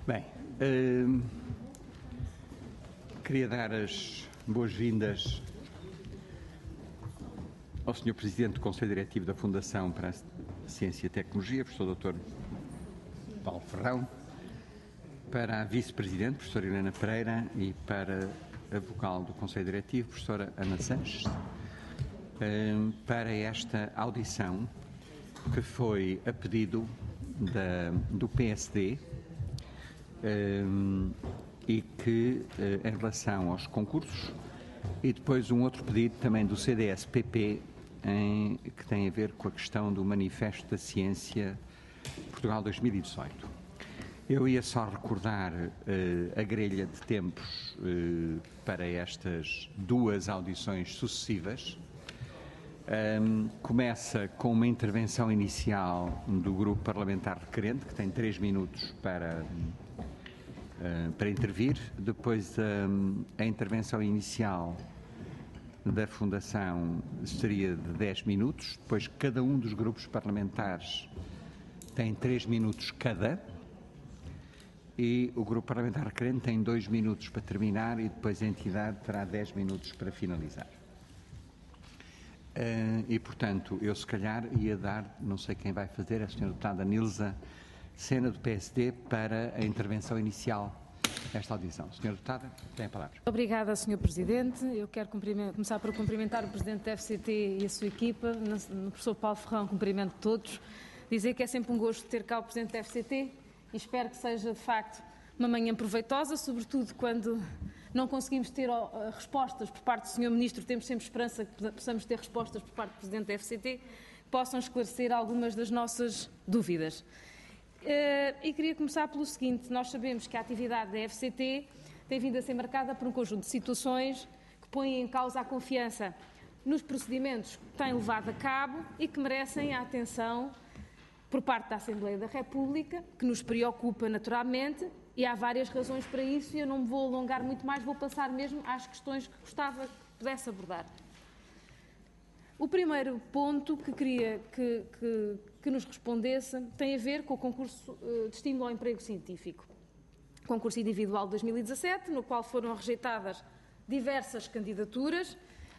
Bem, queria dar as boas-vindas ao Sr. Presidente do Conselho Diretivo da Fundação para a Ciência e Tecnologia, Professor Dr. Paulo Ferrão, para a Vice-Presidente, Professora Helena Pereira, e para a Vogal do Conselho Diretivo, Professora Ana Sanches, para esta audição que foi a pedido do PSD e que, em relação aos concursos, e depois um outro pedido também do CDS-PP que tem a ver com a questão do Manifesto da Ciência Portugal 2018. Eu ia só recordar a grelha de tempos para estas duas audições sucessivas. Começa com uma intervenção inicial do grupo parlamentar requerente, que tem 3 minutos para intervir. Depois a intervenção inicial da Fundação seria de 10 minutos. Depois cada um dos grupos parlamentares tem 3 minutos cada. E o grupo parlamentar requerente tem 2 minutos para terminar e depois a entidade terá 10 minutos para finalizar. E, portanto, eu se calhar ia dar, não sei quem vai fazer, a Sra. Deputada Nilza Sena, do PSD, para a intervenção inicial desta audição. Sra. Deputada, tem a palavra. Obrigada, Sr. Presidente. Eu quero começar por cumprimentar o Presidente da FCT e a sua equipa, o professor Paulo Ferrão, cumprimento todos. Dizer que é sempre um gosto ter cá o Presidente da FCT e espero que seja, de facto, uma manhã proveitosa, sobretudo quando não conseguimos ter respostas por parte do Sr. Ministro, temos sempre esperança que possamos ter respostas por parte do Presidente da FCT, que possam esclarecer algumas das nossas dúvidas. E queria começar pelo seguinte: nós sabemos que a atividade da FCT tem vindo a ser marcada por um conjunto de situações que põem em causa a confiança nos procedimentos que tem levado a cabo e que merecem a atenção por parte da Assembleia da República, que nos preocupa naturalmente, e há várias razões para isso, e eu não me vou alongar muito mais, vou passar mesmo às questões que gostava que pudesse abordar. O primeiro ponto que queria que nos respondesse tem a ver com o concurso de estímulo ao emprego científico. Concurso individual de 2017, no qual foram rejeitadas diversas candidaturas,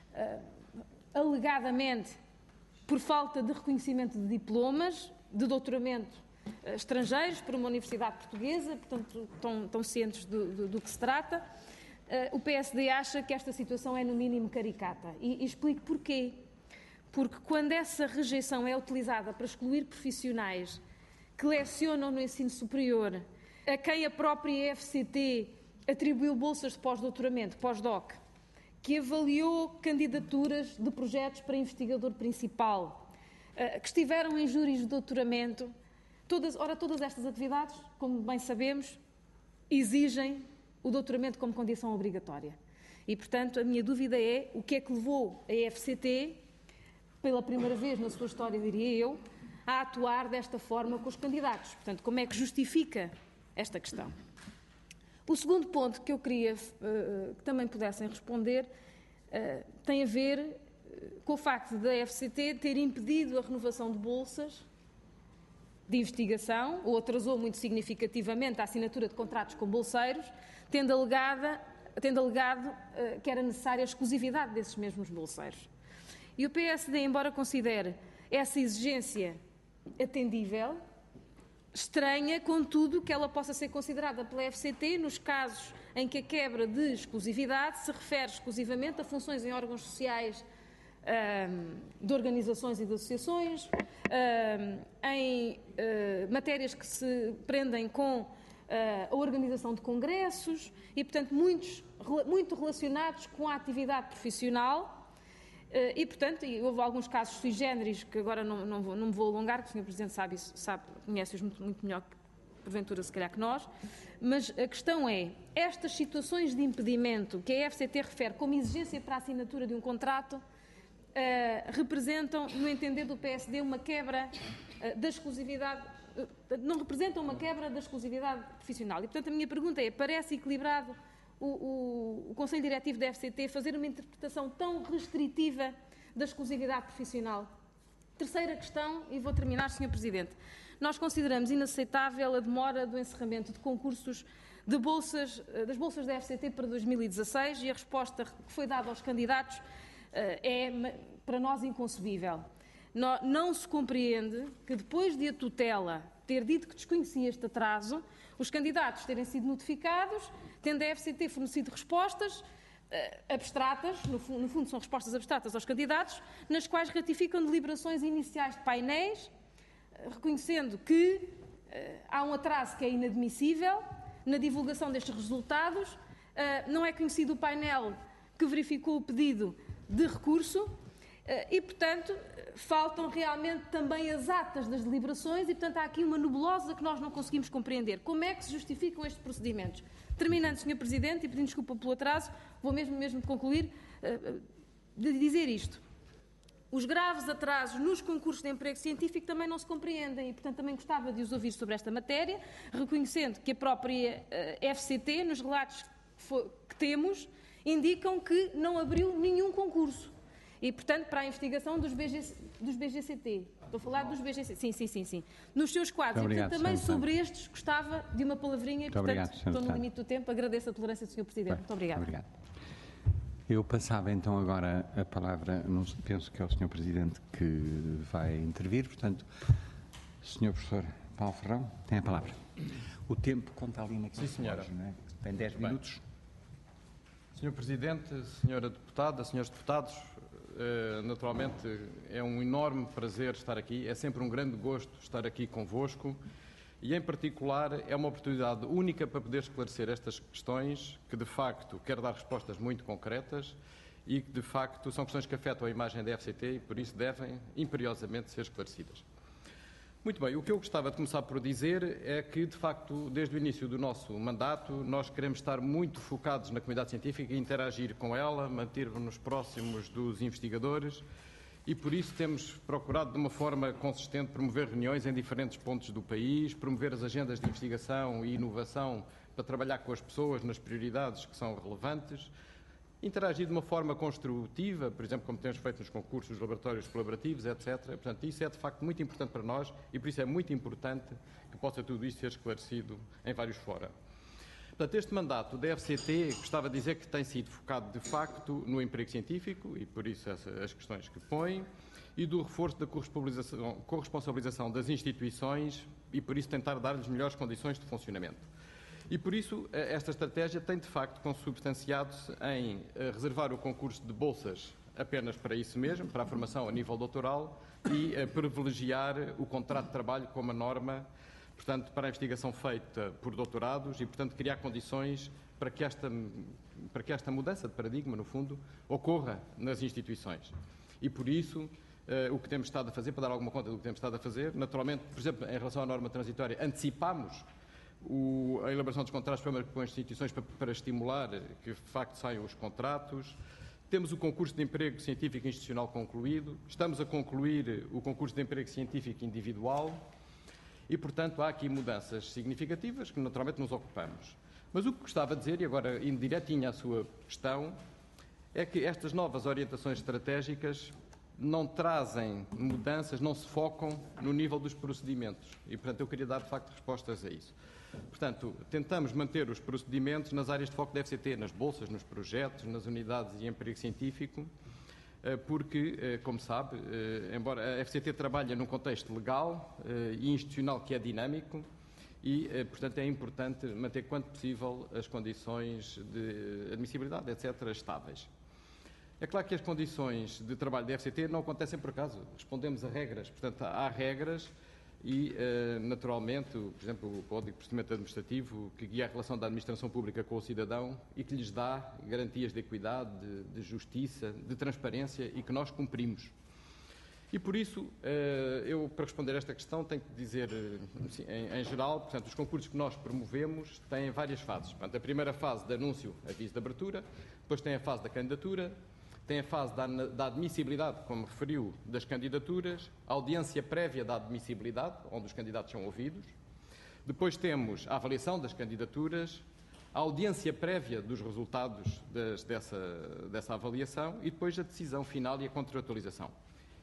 alegadamente por falta de reconhecimento de diplomas de doutoramento estrangeiros por uma universidade portuguesa, portanto estão cientes do que se trata. O PSD acha que esta situação é no mínimo caricata e explico porquê. Porque quando essa rejeição é utilizada para excluir profissionais que lecionam no ensino superior, a quem a própria FCT atribuiu bolsas de pós-doutoramento, pós-doc, que avaliou candidaturas de projetos para investigador principal, que estiveram em júris de doutoramento, todas estas atividades, como bem sabemos, exigem o doutoramento como condição obrigatória. E, portanto, a minha dúvida é o que é que levou a FCT, pela primeira vez na sua história, diria eu, a atuar desta forma com os candidatos. Portanto, como é que justifica esta questão? O segundo ponto que eu queria que também pudessem responder tem a ver com o facto da FCT ter impedido a renovação de bolsas de investigação, ou atrasou muito significativamente a assinatura de contratos com bolseiros, tendo alegado que era necessária a exclusividade desses mesmos bolseiros. E o PSD, embora considere essa exigência atendível, estranha, contudo, que ela possa ser considerada pela FCT nos casos em que a quebra de exclusividade se refere exclusivamente a funções em órgãos sociais de organizações e de associações, em matérias que se prendem com a organização de congressos e, portanto, muito relacionados com a atividade profissional e, portanto, houve alguns casos sui generis que agora não me vou alongar, porque o Sr. Presidente conhece-os muito melhor, porventura, se calhar, que nós, mas a questão é, estas situações de impedimento que a FCT refere como exigência para a assinatura de um contrato representam, no entender do PSD, uma quebra da exclusividade, não representam uma quebra da exclusividade profissional. E, portanto, a minha pergunta é, parece equilibrado o Conselho Diretivo da FCT fazer uma interpretação tão restritiva da exclusividade profissional? Terceira questão, e vou terminar, Sr. Presidente. nós consideramos inaceitável a demora do encerramento de concursos das bolsas da FCT para 2016 e a resposta que foi dada aos candidatos é, para nós, inconcebível. Não se compreende que, depois de a tutela ter dito que desconhecia este atraso, os candidatos terem sido notificados, tendo a FCT fornecido respostas abstratas, no fundo são respostas abstratas aos candidatos, nas quais ratificam deliberações iniciais de painéis, reconhecendo que há um atraso que é inadmissível na divulgação destes resultados, não é conhecido o painel que verificou o pedido de recurso e, portanto, faltam realmente também as atas das deliberações e, portanto, há aqui uma nebulosa que nós não conseguimos compreender. Como é que se justificam estes procedimentos? Terminando, Sr. Presidente, e pedindo desculpa pelo atraso, vou mesmo concluir de dizer isto. Os graves atrasos nos concursos de emprego científico também não se compreendem e, portanto, também gostava de os ouvir sobre esta matéria, reconhecendo que a própria FCT, nos relatos que temos, indicam que não abriu nenhum concurso. E, portanto, para a investigação dos BGCT. Estou a falar dos BGCT. Sim. Nos seus quadros. Muito e, portanto, obrigado, também sobre estes gostava de uma palavrinha e, portanto, estou no limite do tempo. Agradeço a tolerância do Sr. Presidente. Muito obrigada. Obrigado. Eu passava então agora a palavra, penso que é o Sr. Presidente que vai intervir, portanto, Sr. Professor Paulo Ferrão, tem a palavra. O tempo conta ali naquele relógio, não é? Tem 10 minutos. Sr. Presidente, Sra. Deputada, Srs. Deputados, naturalmente é um enorme prazer estar aqui, é sempre um grande gosto estar aqui convosco e, em particular, é uma oportunidade única para poder esclarecer estas questões que, de facto, quero dar respostas muito concretas e que, de facto, são questões que afetam a imagem da FCT e, por isso, devem imperiosamente ser esclarecidas. Muito bem, o que eu gostava de começar por dizer é que, de facto, desde o início do nosso mandato, nós queremos estar muito focados na comunidade científica e interagir com ela, manter-nos próximos dos investigadores e, por isso, temos procurado, de uma forma consistente, promover reuniões em diferentes pontos do país, promover as agendas de investigação e inovação para trabalhar com as pessoas nas prioridades que são relevantes, interagir de uma forma construtiva, por exemplo, como temos feito nos concursos, nos laboratórios colaborativos, etc. Portanto, isso é de facto muito importante para nós e por isso é muito importante que possa tudo isto ser esclarecido em vários fora. Portanto, este mandato da FCT, gostava de dizer que tem sido focado de facto no emprego científico e por isso as questões que põe e do reforço da corresponsabilização das instituições e por isso tentar dar-lhes melhores condições de funcionamento. E, por isso, esta estratégia tem, de facto, consubstanciado-se em reservar o concurso de bolsas apenas para isso mesmo, para a formação a nível doutoral e privilegiar o contrato de trabalho como a norma, portanto, para a investigação feita por doutorados e, portanto, criar condições para que esta mudança de paradigma, no fundo, ocorra nas instituições. E, por isso, o que temos estado a fazer, para dar alguma conta do que temos estado a fazer, naturalmente, por exemplo, em relação à norma transitória, antecipámos a elaboração dos contratos com as instituições para estimular que, de facto, saiam os contratos. Temos o concurso de emprego científico institucional concluído. Estamos a concluir o concurso de emprego científico individual. E, portanto, há aqui mudanças significativas que, naturalmente, nos ocupamos. Mas o que gostava de dizer, e agora indo direitinho à sua questão, é que estas novas orientações estratégicas não trazem mudanças, não se focam no nível dos procedimentos. E, portanto, eu queria dar, de facto, respostas a isso. Portanto, tentamos manter os procedimentos nas áreas de foco da FCT, nas bolsas, nos projetos, nas unidades de emprego científico, porque, como sabe, embora a FCT trabalhe num contexto legal e institucional que é dinâmico e, portanto, é importante manter, quanto possível, as condições de admissibilidade, etc., estáveis. É claro que as condições de trabalho da FCT não acontecem por acaso, respondemos a regras, portanto, há regras e, naturalmente, por exemplo, o Código de Procedimento Administrativo que guia a relação da administração pública com o cidadão e que lhes dá garantias de equidade, de justiça, de transparência e que nós cumprimos. E, por isso, eu, para responder a esta questão, tenho que dizer, assim, em geral, portanto, os concursos que nós promovemos têm várias fases. Portanto, a primeira fase de anúncio, aviso de abertura, depois tem a fase da candidatura, tem a fase da admissibilidade, como referiu, das candidaturas, a audiência prévia da admissibilidade, onde os candidatos são ouvidos. Depois temos a avaliação das candidaturas, a audiência prévia dos resultados dessa avaliação e depois a decisão final e a contratualização.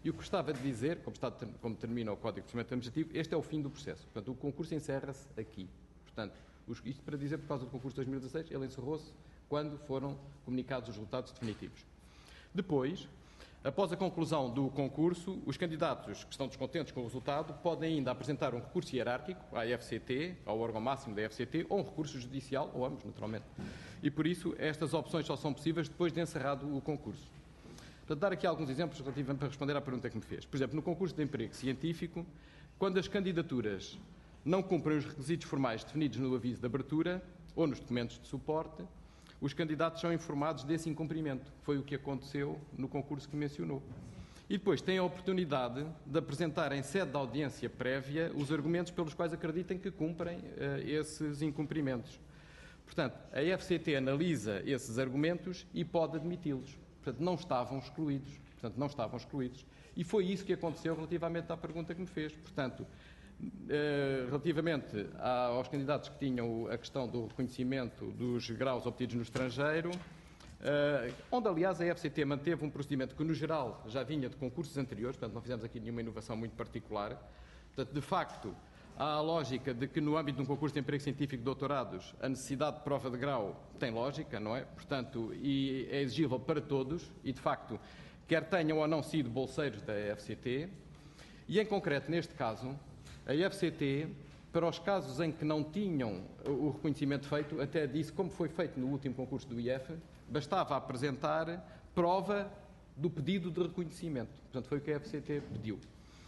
E o que gostava de dizer, como termina o Código de Procedimento Administrativo, este é o fim do processo. Portanto, o concurso encerra-se aqui. Portanto, isto para dizer, por causa do concurso de 2016, ele encerrou-se quando foram comunicados os resultados definitivos. Depois, após a conclusão do concurso, os candidatos que estão descontentes com o resultado podem ainda apresentar um recurso hierárquico à FCT, ao órgão máximo da FCT, ou um recurso judicial, ou ambos, naturalmente. E, por isso, estas opções só são possíveis depois de encerrado o concurso. Para dar aqui alguns exemplos relativamente para responder à pergunta que me fez. Por exemplo, no concurso de emprego científico, quando as candidaturas não cumprem os requisitos formais definidos no aviso de abertura ou nos documentos de suporte, os candidatos são informados desse incumprimento. Foi o que aconteceu no concurso que mencionou. E depois têm a oportunidade de apresentar em sede de audiência prévia os argumentos pelos quais acreditem que cumprem esses incumprimentos. Portanto, a FCT analisa esses argumentos e pode admiti-los. Portanto, não estavam excluídos. E foi isso que aconteceu relativamente à pergunta que me fez. Portanto, relativamente aos candidatos que tinham a questão do reconhecimento dos graus obtidos no estrangeiro, onde, aliás, a FCT manteve um procedimento que, no geral, já vinha de concursos anteriores, portanto, não fizemos aqui nenhuma inovação muito particular. Portanto, de facto, há a lógica de que, no âmbito de um concurso de emprego científico de doutorados, a necessidade de prova de grau tem lógica, não é? Portanto, e é exigível para todos, e, de facto, quer tenham ou não sido bolseiros da FCT, e, em concreto, neste caso, a FCT, para os casos em que não tinham o reconhecimento feito, até disse, como foi feito no último concurso do IF, bastava apresentar prova do pedido de reconhecimento. Portanto, foi o que a FCT pediu.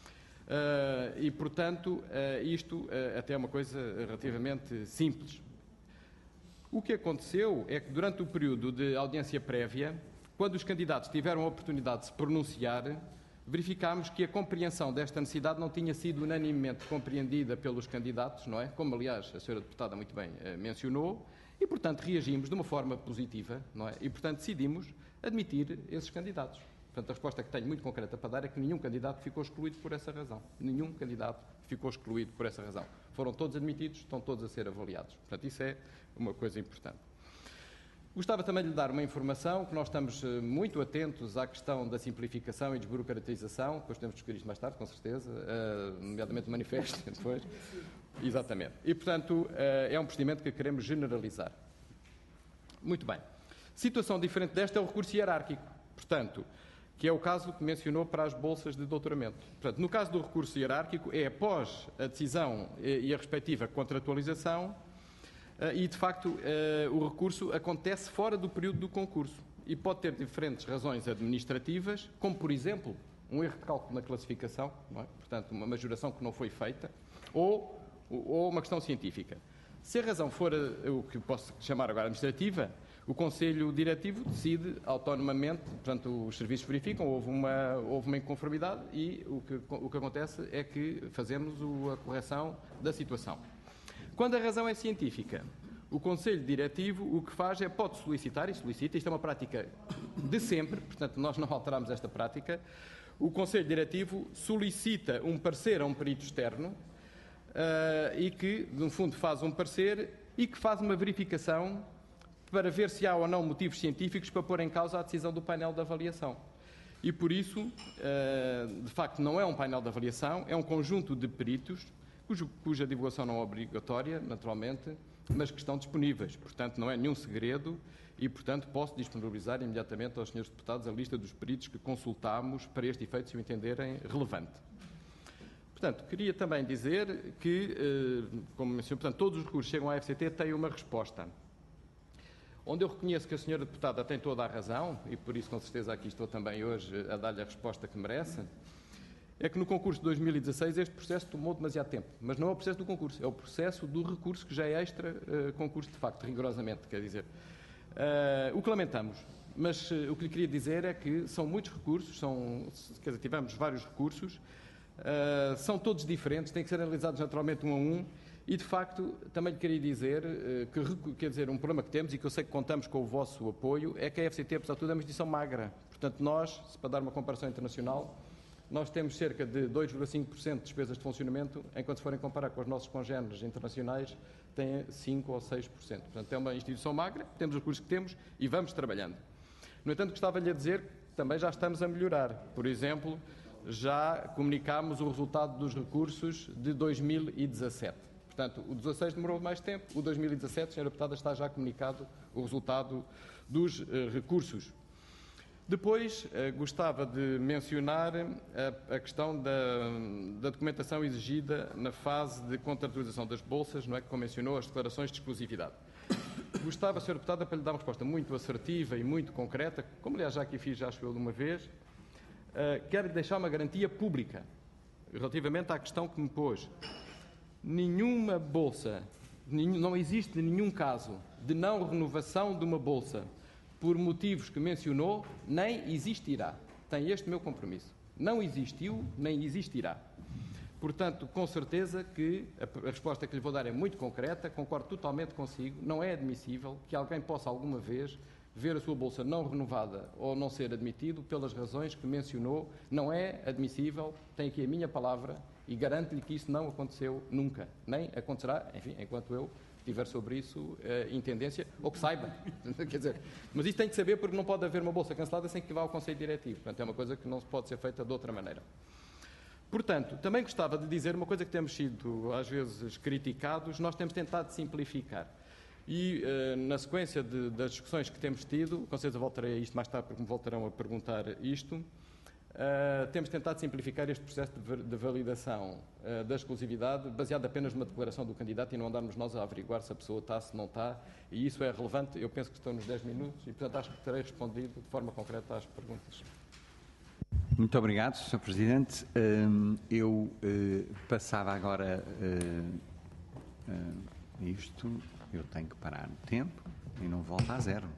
E, portanto, isto até é uma coisa relativamente simples. O que aconteceu é que, durante o período de audiência prévia, quando os candidatos tiveram a oportunidade de se pronunciar, verificámos que a compreensão desta necessidade não tinha sido unanimemente compreendida pelos candidatos, não é? Como, aliás, a senhora deputada muito bem mencionou, e, portanto, reagimos de uma forma positiva, não é? E, portanto, decidimos admitir esses candidatos. Portanto, a resposta que tenho muito concreta para dar é que nenhum candidato ficou excluído por essa razão. Nenhum candidato ficou excluído por essa razão. Foram todos admitidos, estão todos a ser avaliados. Portanto, isso é uma coisa importante. Gostava também de lhe dar uma informação, que nós estamos muito atentos à questão da simplificação e desburocratização, depois podemos discutir isto mais tarde, com certeza, nomeadamente o manifesto, depois. Exatamente. E, portanto, é um procedimento que queremos generalizar. Muito bem. Situação diferente desta é o recurso hierárquico, portanto, que é o caso que mencionou para as bolsas de doutoramento. Portanto, no caso do recurso hierárquico, é após a decisão e a respectiva contratualização, e, de facto, o recurso acontece fora do período do concurso e pode ter diferentes razões administrativas, como, por exemplo, um erro de cálculo na classificação, não é? Portanto, uma majoração que não foi feita, ou uma questão científica. Se a razão for o que posso chamar agora administrativa, o Conselho Diretivo decide autonomamente, portanto, os serviços verificam, houve uma inconformidade e o que acontece é que fazemos a correção da situação. Quando a razão é científica, o Conselho Diretivo o que faz é, pode solicitar, e solicita, isto é uma prática de sempre, portanto, nós não alteramos esta prática, o Conselho Diretivo solicita um parecer a um perito externo e que, no fundo, faz um parecer e que faz uma verificação para ver se há ou não motivos científicos para pôr em causa a decisão do painel de avaliação. E, por isso, de facto, não é um painel de avaliação, é um conjunto de peritos, cuja divulgação não é obrigatória, naturalmente, mas que estão disponíveis. Portanto, não é nenhum segredo e, portanto, posso disponibilizar imediatamente aos senhores deputados a lista dos peritos que consultámos para este efeito, se o entenderem relevante. Portanto, queria também dizer que, como mencionei, portanto, todos os recursos que chegam à FCT têm uma resposta. Onde eu reconheço que a senhora deputada tem toda a razão, e por isso, com certeza, aqui estou também hoje a dar-lhe a resposta que merece, é que no concurso de 2016 este processo tomou demasiado tempo. Mas não é o processo do concurso, é o processo do recurso, que já é extra concurso, de facto, rigorosamente, quer dizer. O que lamentamos, mas o que lhe queria dizer é que são muitos recursos, quer dizer, tivemos vários recursos, são todos diferentes, têm que ser analisados naturalmente um a um, e, de facto, também lhe queria dizer que, quer dizer, um problema que temos e que eu sei que contamos com o vosso apoio é que a FCT, apesar de tudo, é uma instituição magra. Portanto, nós, para dar uma comparação internacional, nós temos cerca de 2,5% de despesas de funcionamento, enquanto se forem comparar com os nossos congéneres internacionais, têm 5% ou 6%. Portanto, é uma instituição magra, temos os recursos que temos e vamos trabalhando. No entanto, gostava-lhe a dizer que também já estamos a melhorar. Por exemplo, já comunicámos o resultado dos recursos de 2017. Portanto, o 16 demorou mais tempo, o 2017, Sra. Deputada, está já comunicado o resultado dos recursos. Depois, gostava de mencionar a questão da documentação exigida na fase de contratualização das bolsas, não é, que mencionou as declarações de exclusividade. Gostava, Sra. Deputada, para lhe dar uma resposta muito assertiva e muito concreta, como aliás já aqui fiz, já acho eu de uma vez, quero deixar uma garantia pública relativamente à questão que me pôs. Nenhuma bolsa, não existe nenhum caso de não renovação de uma bolsa por motivos que mencionou, nem existirá. Tem este meu compromisso. Não existiu, nem existirá. Portanto, com certeza que a resposta que lhe vou dar é muito concreta, concordo totalmente consigo, não é admissível que alguém possa alguma vez ver a sua bolsa não renovada ou não ser admitido pelas razões que mencionou, não é admissível, tem aqui a minha palavra e garanto-lhe que isso não aconteceu nunca, nem acontecerá, enfim, enquanto eu tiver sobre isso intendência, ou que saiba. Quer dizer, mas isso tem que saber porque não pode haver uma bolsa cancelada sem que vá ao Conselho Diretivo. Portanto, é uma coisa que não pode ser feita de outra maneira. Portanto, também gostava de dizer uma coisa que temos sido, às vezes, criticados, nós temos tentado simplificar. E, na sequência das discussões que temos tido, com certeza voltarei a isto mais tarde porque me voltarão a perguntar isto, temos tentado simplificar este processo de validação da exclusividade baseado apenas numa declaração do candidato e não andarmos nós a averiguar se a pessoa está, se não está, e isso é relevante, eu penso que estou nos 10 minutos e, portanto, acho que terei respondido de forma concreta às perguntas. Muito obrigado, Sr. Presidente. Eu passava agora isto, eu tenho que parar no tempo e não volto a zero.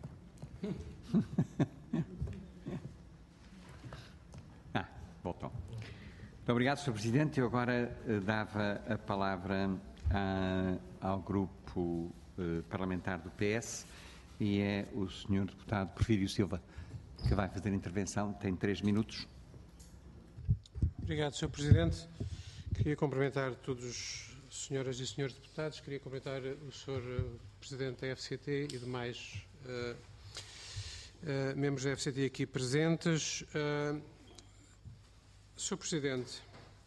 Voltou. Muito obrigado, Sr. Presidente. Eu agora dava a palavra ao grupo parlamentar do PS e é o Sr. Deputado Porfírio Silva que vai fazer a intervenção. Tem 3 minutos. Obrigado, Sr. Presidente. Queria cumprimentar todos os senhoras e senhores deputados, queria cumprimentar o Sr. Presidente da FCT e demais membros da FCT aqui presentes. Sr. Presidente,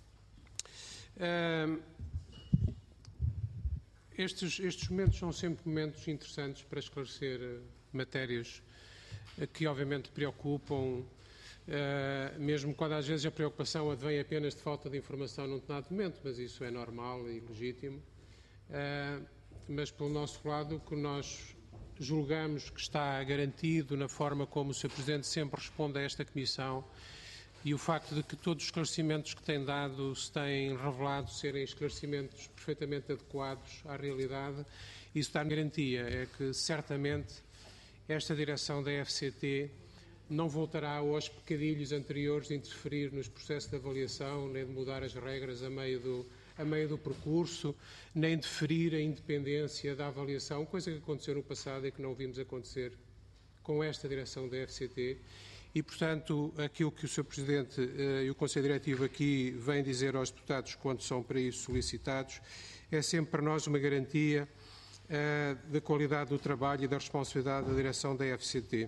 estes momentos são sempre momentos interessantes para esclarecer matérias que obviamente preocupam, mesmo quando às vezes a preocupação advém apenas de falta de informação num determinado momento, mas isso é normal e legítimo. Mas pelo nosso lado, o que nós julgamos que está garantido na forma como o Sr. Presidente sempre responde a esta Comissão e o facto de que todos os esclarecimentos que tem dado se têm revelado serem esclarecimentos perfeitamente adequados à realidade, isso dá garantia, é que certamente esta direção da FCT não voltará aos pecadilhos anteriores de interferir nos processos de avaliação, nem de mudar as regras a meio do percurso, nem de ferir a independência da avaliação, coisa que aconteceu no passado e que não vimos acontecer com esta direção da FCT. E, portanto, aquilo que o Sr. Presidente e o Conselho Diretivo aqui vêm dizer aos deputados quando são para isso solicitados é sempre para nós uma garantia da qualidade do trabalho e da responsabilidade da direção da FCT.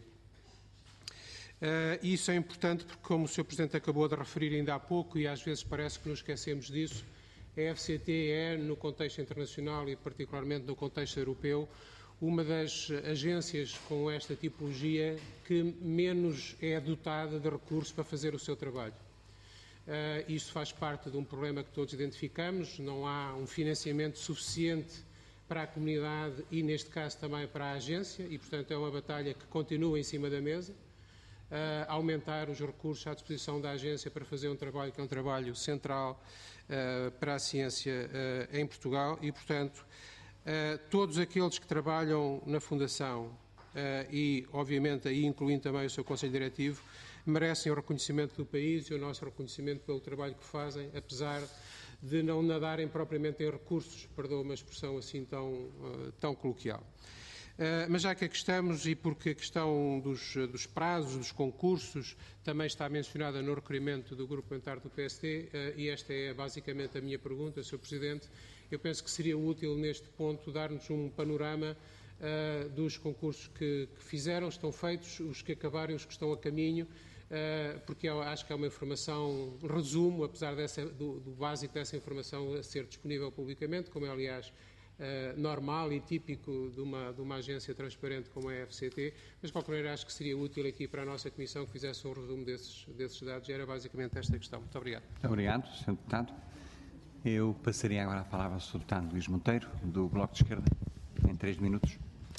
Isso é importante porque, como o Sr. Presidente acabou de referir ainda há pouco, e às vezes parece que nos esquecemos disso, a FCT é, no contexto internacional e particularmente no contexto europeu, uma das agências com esta tipologia que menos é dotada de recursos para fazer o seu trabalho. Isto faz parte de um problema que todos identificamos, não há um financiamento suficiente para a comunidade e, neste caso, também para a agência e, portanto, é uma batalha que continua em cima da mesa. Aumentar os recursos à disposição da agência para fazer um trabalho que é um trabalho central para a ciência em Portugal e, portanto, todos aqueles que trabalham na Fundação e, obviamente, aí incluindo também o seu Conselho Diretivo, merecem o reconhecimento do país e o nosso reconhecimento pelo trabalho que fazem, apesar de não nadarem propriamente em recursos, perdoa uma expressão assim tão coloquial. Mas já que aqui estamos e porque a questão dos prazos, dos concursos, também está mencionada no requerimento do Grupo Parlamentar do PSD, e esta é basicamente a minha pergunta, Sr. Presidente, eu penso que seria útil neste ponto dar-nos um panorama dos concursos que fizeram, estão feitos, os que acabaram, os que estão a caminho, porque eu acho que é uma informação, resumo, apesar do básico dessa informação a ser disponível publicamente, como é, aliás, normal e típico de uma agência transparente como a FCT, mas de qualquer maneira acho que seria útil aqui para a nossa Comissão que fizesse um resumo desses dados. Era basicamente esta questão. Muito obrigado. Muito obrigado, Sr. Deputado. Eu passaria agora a palavra ao Sr. Deputado Luís Monteiro, do Bloco de Esquerda, em 3 minutos.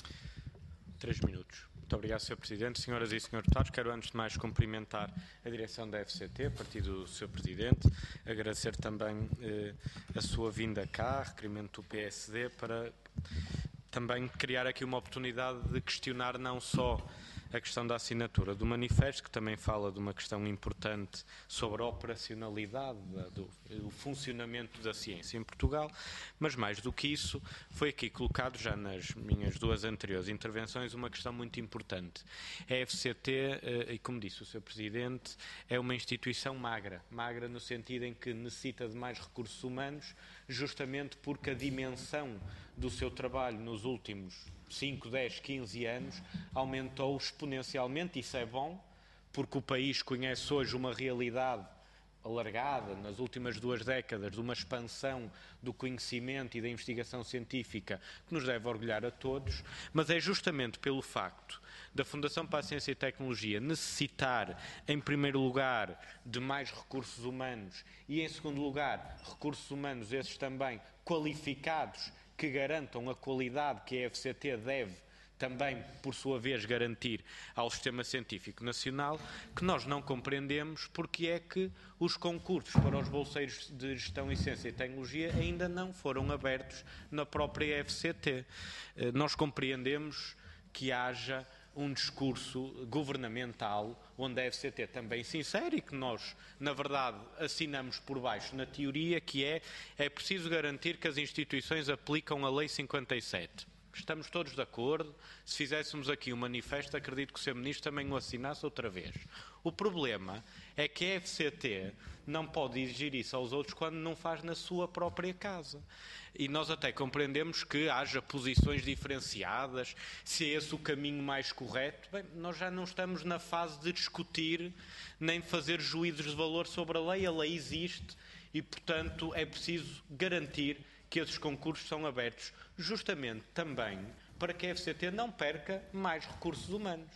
3 minutos. Muito obrigado, Sr. Presidente. Senhoras e Srs. Deputados, quero antes de mais cumprimentar a direção da FCT, a partir do Sr. Presidente, agradecer também a sua vinda cá, requerimento do PSD, para também criar aqui uma oportunidade de questionar não só a questão da assinatura do manifesto, que também fala de uma questão importante sobre a operacionalidade do funcionamento da ciência em Portugal, mas mais do que isso, foi aqui colocado já nas minhas 2 anteriores intervenções uma questão muito importante. A FCT, e como disse o Sr. Presidente, é uma instituição magra no sentido em que necessita de mais recursos humanos, justamente porque a dimensão do seu trabalho nos últimos 5, 10, 15 anos aumentou exponencialmente. Isso é bom, porque o país conhece hoje uma realidade alargada, nas últimas 2 décadas, de uma expansão do conhecimento e da investigação científica que nos deve orgulhar a todos, mas é justamente pelo facto da Fundação para a Ciência e Tecnologia necessitar, em primeiro lugar, de mais recursos humanos e, em segundo lugar, recursos humanos esses também qualificados, que garantam a qualidade que a FCT deve também, por sua vez, garantir ao Sistema Científico Nacional, que nós não compreendemos porque é que os concursos para os bolseiros de Gestão em Ciência e Tecnologia ainda não foram abertos na própria FCT. Nós compreendemos que haja um discurso governamental onde a FCT também se insere e que nós, na verdade, assinamos por baixo na teoria, que é preciso garantir que as instituições aplicam a Lei 57. Estamos todos de acordo. Se fizéssemos aqui um manifesto, acredito que o Sr. Ministro também o assinasse outra vez. O problema é que a FCT não pode exigir isso aos outros quando não faz na sua própria casa. E nós até compreendemos que haja posições diferenciadas, se é esse o caminho mais correto. Bem, nós já não estamos na fase de discutir nem de fazer juízos de valor sobre a lei existe e, portanto, é preciso garantir que esses concursos são abertos, justamente também para que a FCT não perca mais recursos humanos.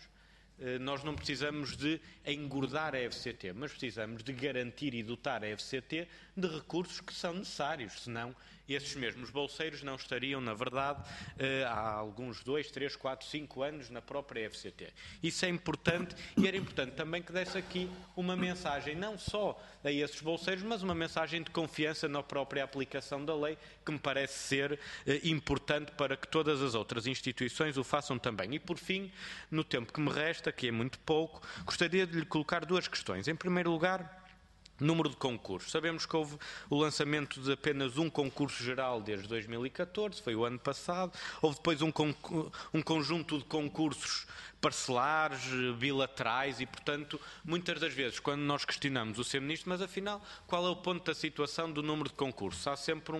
Nós não precisamos de engordar a FCT, mas precisamos de garantir e dotar a FCT de recursos que são necessários, senão esses mesmos bolseiros não estariam, na verdade, há alguns 2, 3, 4, 5 anos na própria FCT. Isso é importante e era importante também que desse aqui uma mensagem, não só a esses bolseiros, mas uma mensagem de confiança na própria aplicação da lei, que me parece ser importante para que todas as outras instituições o façam também. E, por fim, no tempo que me resta, que é muito pouco, gostaria de lhe colocar 2 questões. Em primeiro lugar, número de concursos. Sabemos que houve o lançamento de apenas um concurso geral desde 2014, foi o ano passado. Houve depois um conjunto de concursos parcelares, bilaterais e, portanto, muitas das vezes, quando nós questionamos o Sr. Ministro, mas afinal, qual é o ponto da situação do número de concursos? Há sempre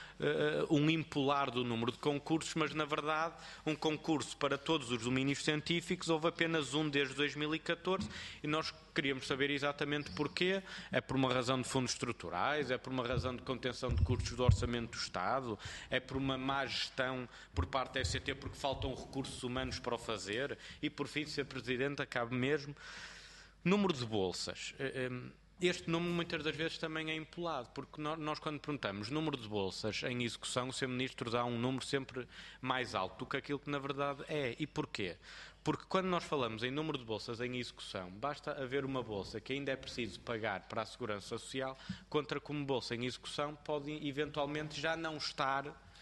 um impular do número de concursos, mas, na verdade, um concurso para todos os domínios científicos, houve apenas um desde 2014 e nós queríamos saber exatamente porquê. É por uma razão de fundos estruturais, é por uma razão de contenção de custos do orçamento do Estado, é por uma má gestão por parte da FCT porque faltam recursos humanos para o fazer e, por fim, Sr. Presidente, acabe mesmo. Número de bolsas. Este número muitas das vezes também é impulado, porque nós quando perguntamos número de bolsas em execução, o Sr. Ministro dá um número sempre mais alto do que aquilo que na verdade é. E porquê? Porque quando nós falamos em número de bolsas em execução, basta haver uma bolsa que ainda é preciso pagar para a Segurança Social, contra como bolsa em execução pode eventualmente já não estar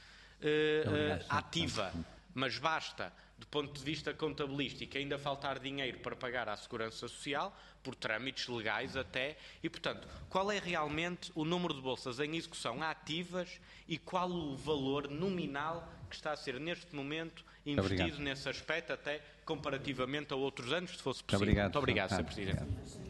ativa. Mas basta, do ponto de vista contabilístico, ainda faltar dinheiro para pagar à Segurança Social, por trâmites legais até, e, portanto, qual é realmente o número de bolsas em execução ativas e qual o valor nominal que está a ser, neste momento, investido nesse aspecto, até comparativamente a outros anos, se fosse possível. Muito obrigado, Sr. Presidente.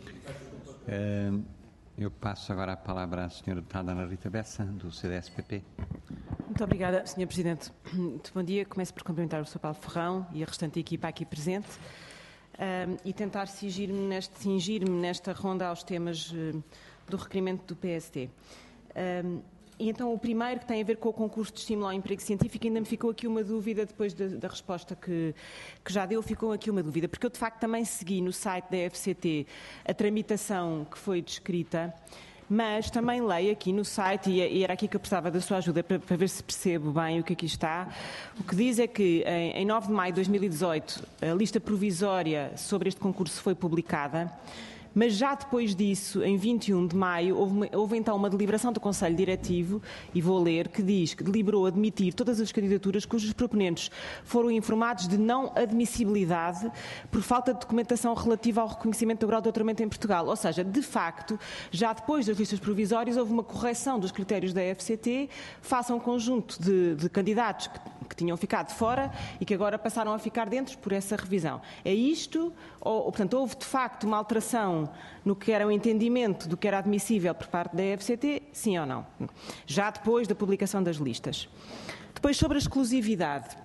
Eu passo agora a palavra à Sra. Deputada Ana Rita Bessa, do CDS-PP. Muito obrigada, Sr. Presidente. Muito bom dia. Começo por cumprimentar o Sr. Paulo Ferrão e a restante equipa aqui presente. e tentar cingir-me nesta ronda aos temas do requerimento do PST. E então o primeiro, que tem a ver com o concurso de estímulo ao emprego científico, ainda me ficou aqui uma dúvida, depois da resposta que já deu, ficou aqui uma dúvida, porque eu de facto também segui no site da FCT a tramitação que foi descrita, mas também leio aqui no site, e era aqui que eu precisava da sua ajuda para ver se percebo bem o que aqui está. O que diz é que em 9 de maio de 2018 a lista provisória sobre este concurso foi publicada, mas já depois disso, em 21 de maio, houve então uma deliberação do Conselho Diretivo, e vou ler, que diz que deliberou admitir todas as candidaturas cujos proponentes foram informados de não admissibilidade por falta de documentação relativa ao reconhecimento do grau de doutoramento em Portugal. Ou seja, de facto, já depois das listas provisórias, houve uma correção dos critérios da FCT face a um conjunto de candidatos que tinham ficado fora e que agora passaram a ficar dentro por essa revisão. É isto? Portanto, houve de facto uma alteração no que era o entendimento do que era admissível por parte da FCT, sim ou não? Já depois da publicação das listas. Depois, sobre a exclusividade.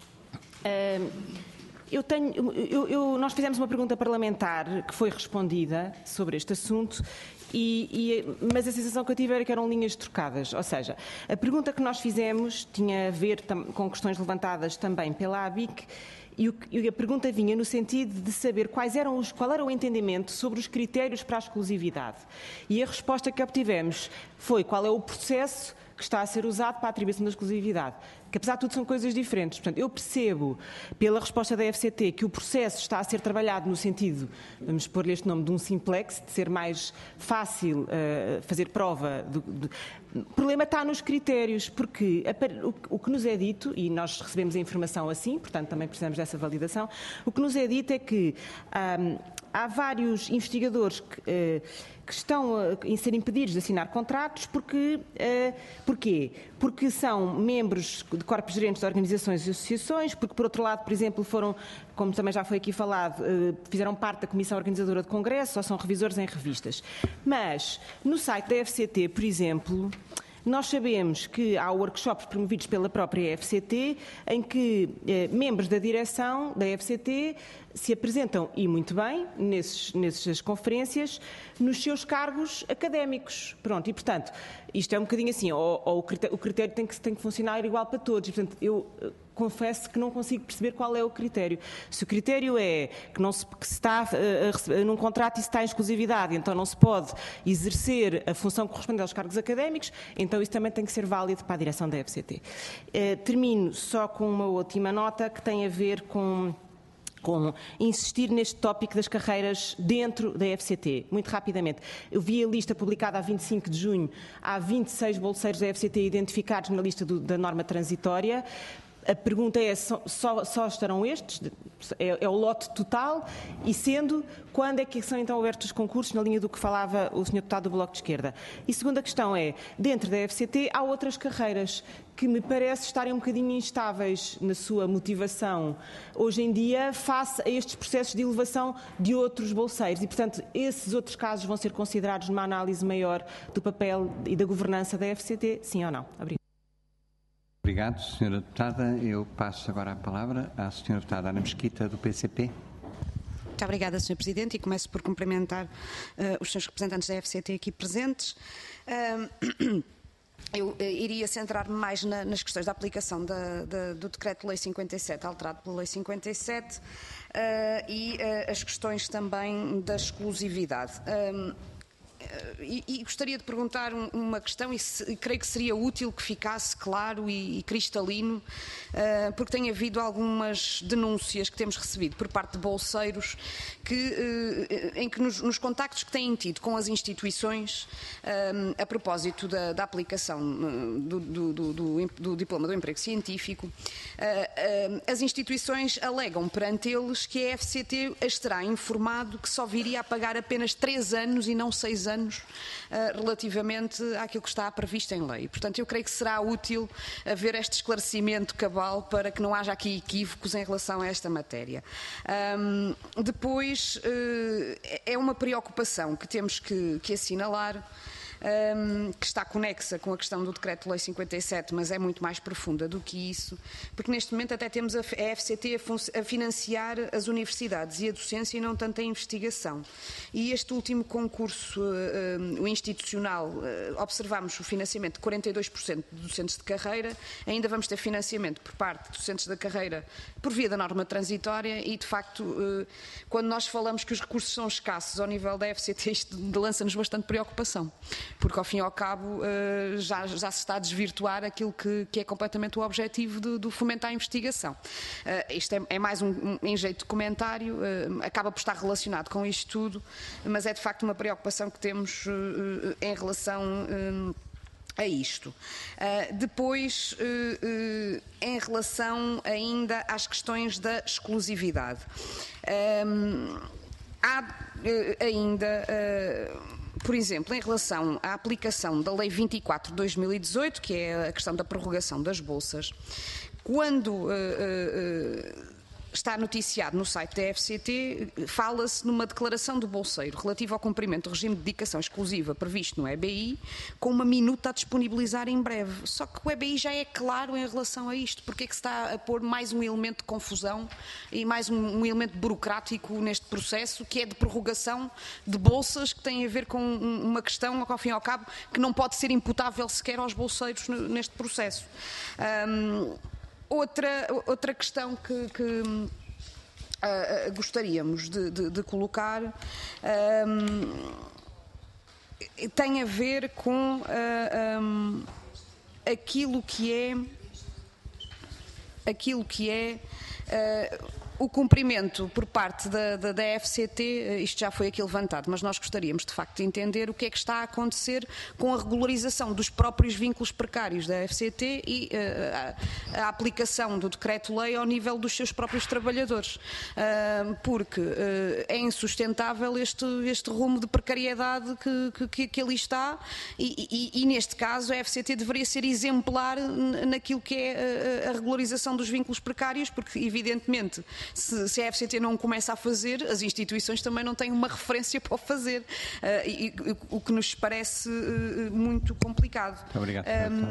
Nós fizemos uma pergunta parlamentar que foi respondida sobre este assunto, mas a sensação que eu tive era que eram linhas trocadas. Ou seja, a pergunta que nós fizemos tinha a ver com questões levantadas também pela ABIC, e a pergunta vinha no sentido de saber qual era o entendimento sobre os critérios para a exclusividade. E a resposta que obtivemos foi qual é o processo que está a ser usado para a atribuição da exclusividade, que apesar de tudo são coisas diferentes. Portanto, eu percebo pela resposta da FCT que o processo está a ser trabalhado no sentido, vamos pôr-lhe este nome, de um simplex, de ser mais fácil fazer prova. O problema está nos critérios, porque o que nos é dito, e nós recebemos a informação assim, portanto também precisamos dessa validação, o que nos é dito é que há vários investigadores que estão a ser impedidos de assinar contratos porquê? Porque são membros de corpos gerentes de organizações e associações, porque, por outro lado, por exemplo, foram, como também já foi aqui falado, fizeram parte da comissão organizadora de congressos ou são revisores em revistas. Mas, no site da FCT, por exemplo, nós sabemos que há workshops promovidos pela própria FCT em que membros da direção da FCT se apresentam, e muito bem, nessas conferências, nos seus cargos académicos. Pronto, e portanto, isto é um bocadinho assim, o critério tem que funcionar igual para todos, e portanto, eu confesso que não consigo perceber qual é o critério. Se o critério é que se está num contrato e se está em exclusividade, então não se pode exercer a função correspondente aos cargos académicos, então isso também tem que ser válido para a direção da FCT. Termino só com uma última nota que tem a ver com insistir neste tópico das carreiras dentro da FCT. Muito rapidamente. Eu vi a lista publicada a 25 de junho. Há 26 bolseiros da FCT identificados na lista da norma transitória. A pergunta é, só estarão estes? É o lote total? E sendo, quando é que são então abertos os concursos, na linha do que falava o Sr. Deputado do Bloco de Esquerda? E segunda questão é, dentro da FCT há outras carreiras que me parece estarem um bocadinho instáveis na sua motivação hoje em dia face a estes processos de elevação de outros bolseiros e, portanto, esses outros casos vão ser considerados numa análise maior do papel e da governança da FCT, sim ou não? Obrigado. Obrigado, Sra. Deputada. Eu passo agora a palavra à Sra. Deputada Ana Mesquita, do PCP. Muito obrigada, Sr. Presidente, e começo por cumprimentar os senhores representantes da FCT aqui presentes. Eu iria centrar-me mais nas questões da aplicação do Decreto-Lei 57, alterado pela Lei 57, e as questões também da exclusividade. E gostaria de perguntar uma questão, e creio que seria útil que ficasse claro e cristalino, porque tem havido algumas denúncias que temos recebido por parte de bolseiros em que nos contactos que têm tido com as instituições a propósito da aplicação do diploma do emprego científico, as instituições alegam perante eles que a FCT as terá informado que só viria a pagar apenas 3 anos e não 6 anos relativamente àquilo que está previsto em lei. Portanto, eu creio que será útil haver este esclarecimento cabal para que não haja aqui equívocos em relação a esta matéria. Depois, é uma preocupação que temos que assinalar, que está conexa com a questão do Decreto-Lei 57, mas é muito mais profunda do que isso, porque neste momento até temos a FCT a financiar as universidades e a docência e não tanto a investigação. E este último concurso o institucional, observamos o financiamento de 42% de docentes de carreira, ainda vamos ter financiamento por parte de docentes da carreira por via da norma transitória e, de facto, quando nós falamos que os recursos são escassos ao nível da FCT, isto lança-nos bastante preocupação, porque ao fim e ao cabo já se está a desvirtuar aquilo que é completamente o objetivo do fomentar a investigação. Isto é mais um jeito de comentário, acaba por estar relacionado com isto tudo, mas é de facto uma preocupação que temos em relação a isto. Depois, em relação ainda às questões da exclusividade. Há ainda, por exemplo, em relação à aplicação da Lei 24 de 2018, que é a questão da prorrogação das bolsas, quando está noticiado no site da FCT, fala-se numa declaração do bolseiro relativa ao cumprimento do regime de dedicação exclusiva previsto no EBI, com uma minuta a disponibilizar em breve. Só que o EBI já é claro em relação a isto. Porque é que se está a pôr mais um elemento de confusão e mais um elemento burocrático neste processo, que é de prorrogação de bolsas, que tem a ver com uma questão, ao fim e ao cabo, que não pode ser imputável sequer aos bolseiros neste processo. Outra questão que gostaríamos de colocar tem a ver com aquilo que é o cumprimento por parte da FCT, isto já foi aqui levantado, mas nós gostaríamos de facto de entender o que é que está a acontecer com a regularização dos próprios vínculos precários da FCT e a aplicação do decreto-lei ao nível dos seus próprios trabalhadores, porque é insustentável este rumo de precariedade que ali está e neste caso a FCT deveria ser exemplar naquilo que é a regularização dos vínculos precários, porque evidentemente se a FCT não começa a fazer, as instituições também não têm uma referência para o fazer, o que nos parece muito complicado. Muito obrigado.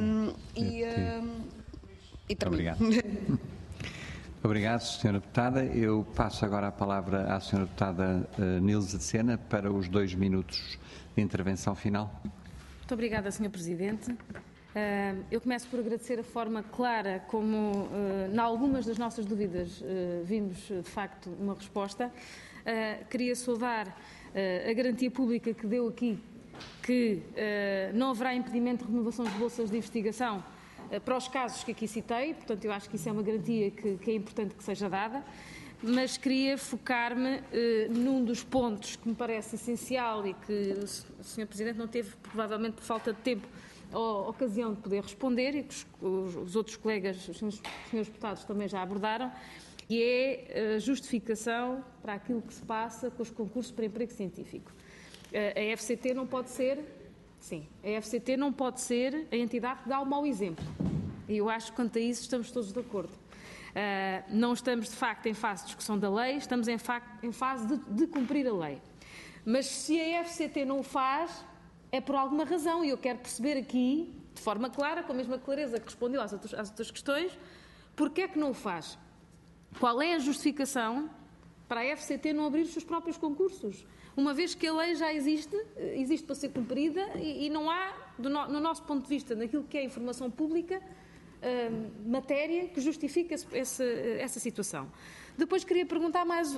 E termino. Obrigado. Obrigado, Sra. Deputada. Eu passo agora a palavra à Sra. Deputada Nilza de Sena para os 2 minutos de intervenção final. Muito obrigada, Sr. Presidente. Eu começo por agradecer a forma clara como, em algumas das nossas dúvidas, vimos, de facto, uma resposta. Queria saudar a garantia pública que deu aqui, que não haverá impedimento de renovação de bolsas de investigação para os casos que aqui citei, portanto, eu acho que isso é uma garantia que é importante que seja dada. Mas queria focar-me num dos pontos que me parece essencial e que o Sr. Presidente não teve, provavelmente por falta de tempo, a ocasião de poder responder e que os outros colegas, os senhores deputados também já abordaram, e é a justificação para aquilo que se passa com os concursos para emprego científico. A FCT não pode ser, a FCT não pode ser a entidade que dá o mau exemplo. E eu acho que quanto a isso estamos todos de acordo. Não estamos, de facto, em fase de discussão da lei, estamos em fase de cumprir a lei. Mas se a FCT não o faz, é por alguma razão, e eu quero perceber aqui, de forma clara, com a mesma clareza que respondeu às outras questões, porque é que não o faz? Qual é a justificação para a FCT não abrir os seus próprios concursos? Uma vez que a lei já existe para ser cumprida e não há, no nosso ponto de vista, naquilo que é a informação pública, matéria que justifique essa situação. Depois queria perguntar mais,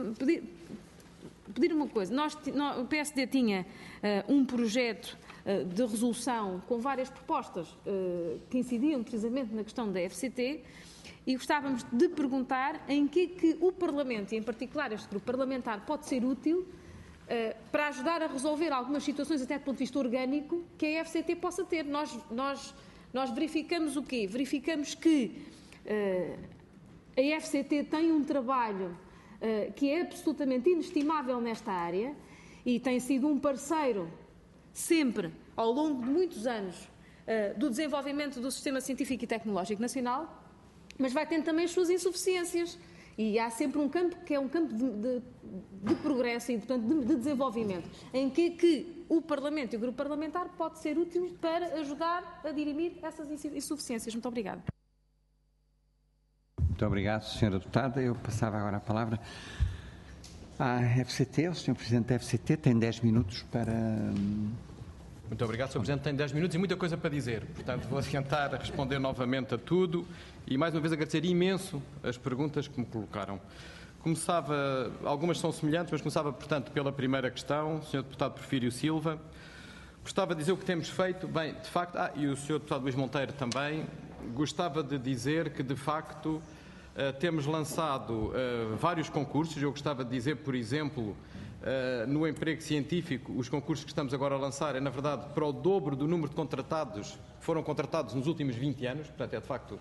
pedir uma coisa. O PSD tinha um projeto de resolução com várias propostas que incidiam precisamente na questão da FCT e gostávamos de perguntar em que o Parlamento, e em particular este grupo parlamentar, pode ser útil para ajudar a resolver algumas situações, até do ponto de vista orgânico, que a FCT possa ter. Nós verificamos o quê? Verificamos que a FCT tem um trabalho que é absolutamente inestimável nesta área e tem sido um parceiro sempre, ao longo de muitos anos, do desenvolvimento do sistema científico e tecnológico nacional, mas vai tendo também as suas insuficiências. E há sempre um campo que é um campo de progresso e, portanto, de desenvolvimento, em que o Parlamento e o Grupo Parlamentar pode ser útil para ajudar a dirimir essas insuficiências. Muito obrigada. Muito obrigado, Sra. Deputada. Eu passava agora a palavra à FCT. O Sr. Presidente da FCT tem 10 minutos para... Muito obrigado, Sr. Presidente. Tenho 10 minutos e muita coisa para dizer. Portanto, vou tentar responder novamente a tudo e, mais uma vez, agradecer imenso as perguntas que me colocaram. Começava, algumas são semelhantes, mas começava, portanto, pela primeira questão, Sr. Deputado Porfírio Silva. Gostava de dizer o que temos feito. Bem, de facto, e o Sr. Deputado Luís Monteiro também, gostava de dizer que, de facto, temos lançado vários concursos. Eu gostava de dizer, por exemplo, no emprego científico, os concursos que estamos agora a lançar é, na verdade, para o dobro do número de contratados que foram contratados nos últimos 20 anos. Portanto, é, de facto,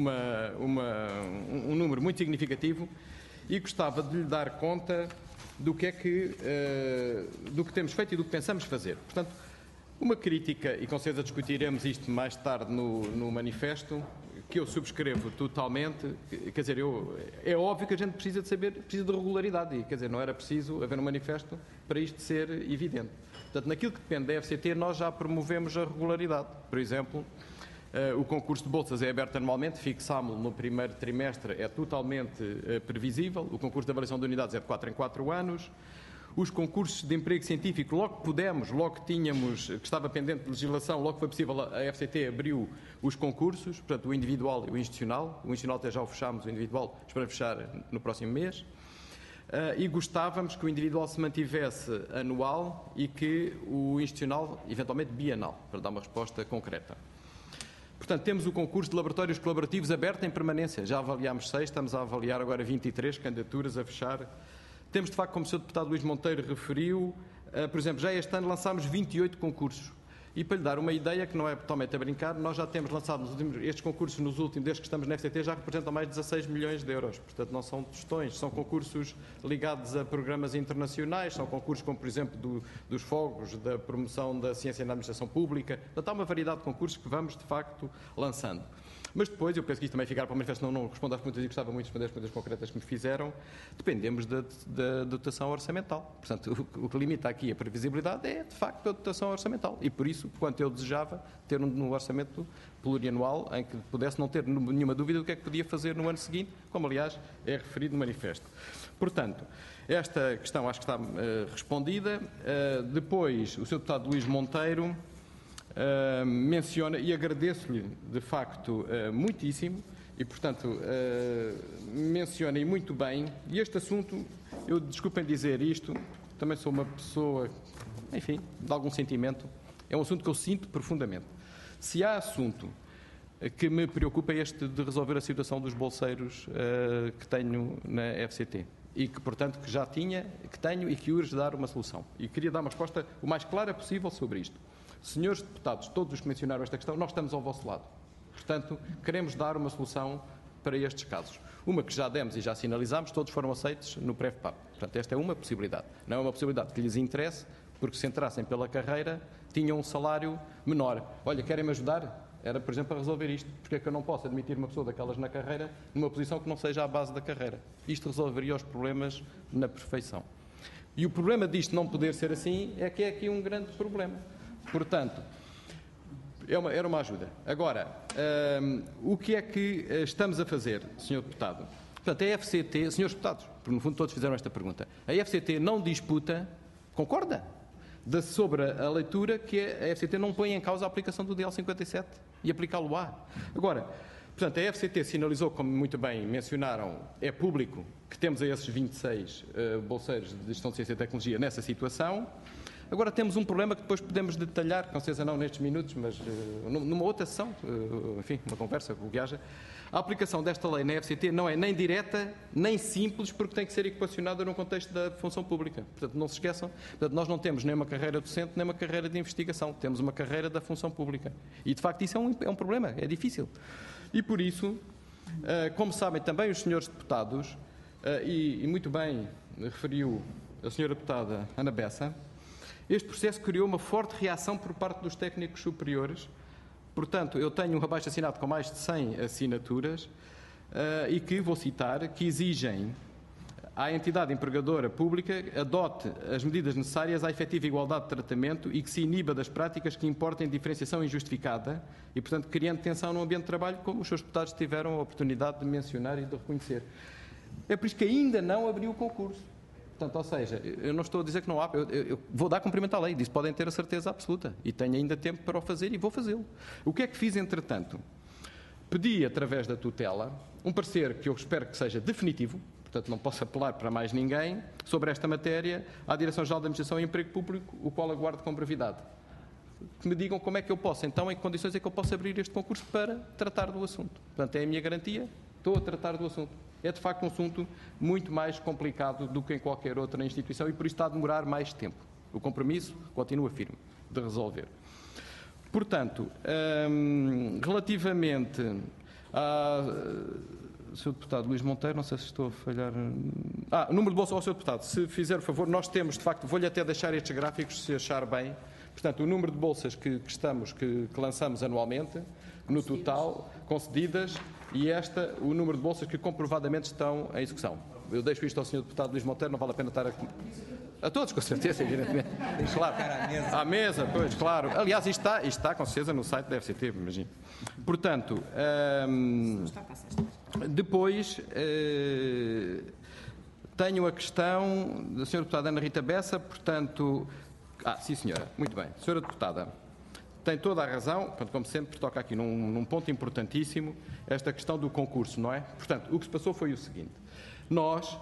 um número muito significativo. E gostava de lhe dar conta do que temos feito e do que pensamos fazer. Portanto, uma crítica, e com certeza discutiremos isto mais tarde no manifesto, que eu subscrevo totalmente. Quer dizer, é óbvio que a gente precisa de regularidade, e, quer dizer, não era preciso haver um manifesto para isto ser evidente. Portanto, naquilo que depende da FCT, nós já promovemos a regularidade. Por exemplo, o concurso de bolsas é aberto anualmente, fixámo-lo no primeiro trimestre, é totalmente previsível. O concurso de avaliação de unidades é de 4 em 4 anos. Os concursos de emprego científico, logo que pudemos, logo que tínhamos, que estava pendente de legislação, logo que foi possível, a FCT abriu os concursos, portanto, o individual e o institucional. O institucional até já o fechámos, o individual esperamos fechar no próximo mês. E gostávamos que o individual se mantivesse anual e que o institucional, eventualmente, bienal, para dar uma resposta concreta. Portanto, temos o concurso de laboratórios colaborativos aberto em permanência. Já avaliámos 6, estamos a avaliar agora 23 candidaturas a fechar. Temos, de facto, como o Sr. Deputado Luís Monteiro referiu, por exemplo, já este ano lançámos 28 concursos. E para lhe dar uma ideia, que não é totalmente a brincar, nós já temos lançado estes concursos desde que estamos na FCT, já representam mais de 16 milhões de euros. Portanto, não são tostões, são concursos ligados a programas internacionais, são concursos como, por exemplo, dos fogos, da promoção da ciência na administração pública. Portanto, há uma variedade de concursos que vamos, de facto, lançando. Mas depois, eu penso que isto também ficar para o manifesto, não respondo às perguntas e gostava muito de responder às perguntas concretas que me fizeram, dependemos da dotação orçamental. Portanto, o que limita aqui a previsibilidade é, de facto, a dotação orçamental. E por isso, quanto eu desejava ter um orçamento plurianual em que pudesse não ter nenhuma dúvida do que é que podia fazer no ano seguinte, como, aliás, é referido no manifesto. Portanto, esta questão acho que está respondida. Depois, o Sr. Deputado Luís Monteiro menciona, e agradeço-lhe de facto muitíssimo, e portanto menciona e muito bem, e este assunto, eu desculpem dizer isto, também sou uma pessoa, enfim, de algum sentimento, é um assunto que eu sinto profundamente. Se há assunto que me preocupa é este de resolver a situação dos bolseiros que tenho na FCT. E que, portanto, que já tinha, que tenho e que urge dar uma solução. E queria dar uma resposta o mais clara possível sobre isto. Senhores deputados, todos os que mencionaram esta questão, nós estamos ao vosso lado. Portanto, queremos dar uma solução para estes casos. Uma que já demos e já sinalizámos, todos foram aceitos no PREVPAP. Portanto, esta é uma possibilidade. Não é uma possibilidade que lhes interesse, porque se entrassem pela carreira, tinham um salário menor. Olha, querem-me ajudar? Era, por exemplo, a resolver isto. Porque é que eu não posso admitir uma pessoa daquelas na carreira numa posição que não seja a base da carreira? Isto resolveria os problemas na perfeição. E o problema disto não poder ser assim é que é aqui um grande problema. Portanto, era uma ajuda. Agora, o que é que estamos a fazer, Sr. Deputado? Portanto, a FCT, Srs. Deputados, porque no fundo todos fizeram esta pergunta, a FCT não disputa, concorda, sobre a leitura que a FCT não põe em causa a aplicação do DL 57 e aplicá-lo-á. Agora, portanto, a FCT sinalizou, como muito bem mencionaram, é público que temos a esses 26 bolseiros de gestão de ciência e tecnologia nessa situação. Agora temos um problema que depois podemos detalhar, com certeza não nestes minutos, mas numa outra sessão, enfim, uma conversa com o Guiaja. A aplicação desta lei na FCT não é nem direta, nem simples, porque tem que ser equacionada no contexto da função pública. Portanto, não se esqueçam, portanto, nós não temos nem uma carreira docente, nem uma carreira de investigação. Temos uma carreira da função pública. E, de facto, isso é um problema, é difícil. E, por isso, como sabem também os senhores deputados, e muito bem referiu a senhora deputada Ana Bessa, este processo criou uma forte reação por parte dos técnicos superiores. Portanto, eu tenho um abaixo-assinado com mais de 100 assinaturas e que, vou citar, que exigem à entidade empregadora pública adote as medidas necessárias à efetiva igualdade de tratamento e que se iniba das práticas que importem diferenciação injustificada e, portanto, criando tensão no ambiente de trabalho, como os seus deputados tiveram a oportunidade de mencionar e de reconhecer. É por isso que ainda não abriu o concurso. Portanto, ou seja, eu não estou a dizer que não há, eu vou dar cumprimento à lei, disso podem ter a certeza absoluta e tenho ainda tempo para o fazer e vou fazê-lo. O que é que fiz, entretanto? Pedi, através da tutela, um parecer que eu espero que seja definitivo, portanto não posso apelar para mais ninguém, sobre esta matéria, à Direção-Geral da Administração e Emprego Público, o qual aguardo com brevidade. Que me digam como é que eu posso, então, em que condições é que eu posso abrir este concurso para tratar do assunto. Portanto, é a minha garantia, estou a tratar do assunto. É, de facto, um assunto muito mais complicado do que em qualquer outra instituição e, por isso, está a demorar mais tempo. O compromisso continua firme de resolver. Portanto, relativamente ao Sr. Deputado Luís Monteiro, não sei se estou a falhar... o número de bolsas ao Sr. Deputado, se fizer o favor, nós temos, de facto, vou-lhe até deixar estes gráficos, se achar bem. Portanto, o número de bolsas que lançamos anualmente, no total, concedidas, e o número de bolsas que comprovadamente estão em execução. Eu deixo isto ao Sr. Deputado Luís Monteiro, não vale a pena estar a todos, com certeza, evidentemente. Claro. À mesa, pois, claro. Aliás, isto está com certeza no site da FCT, imagino. Portanto, depois tenho a questão da Sra. Deputada Ana Rita Bessa, portanto... sim, senhora. Muito bem. Sra. Deputada, tem toda a razão, portanto, como sempre, toca aqui num ponto importantíssimo, esta questão do concurso, não é? Portanto, o que se passou foi o seguinte. Nós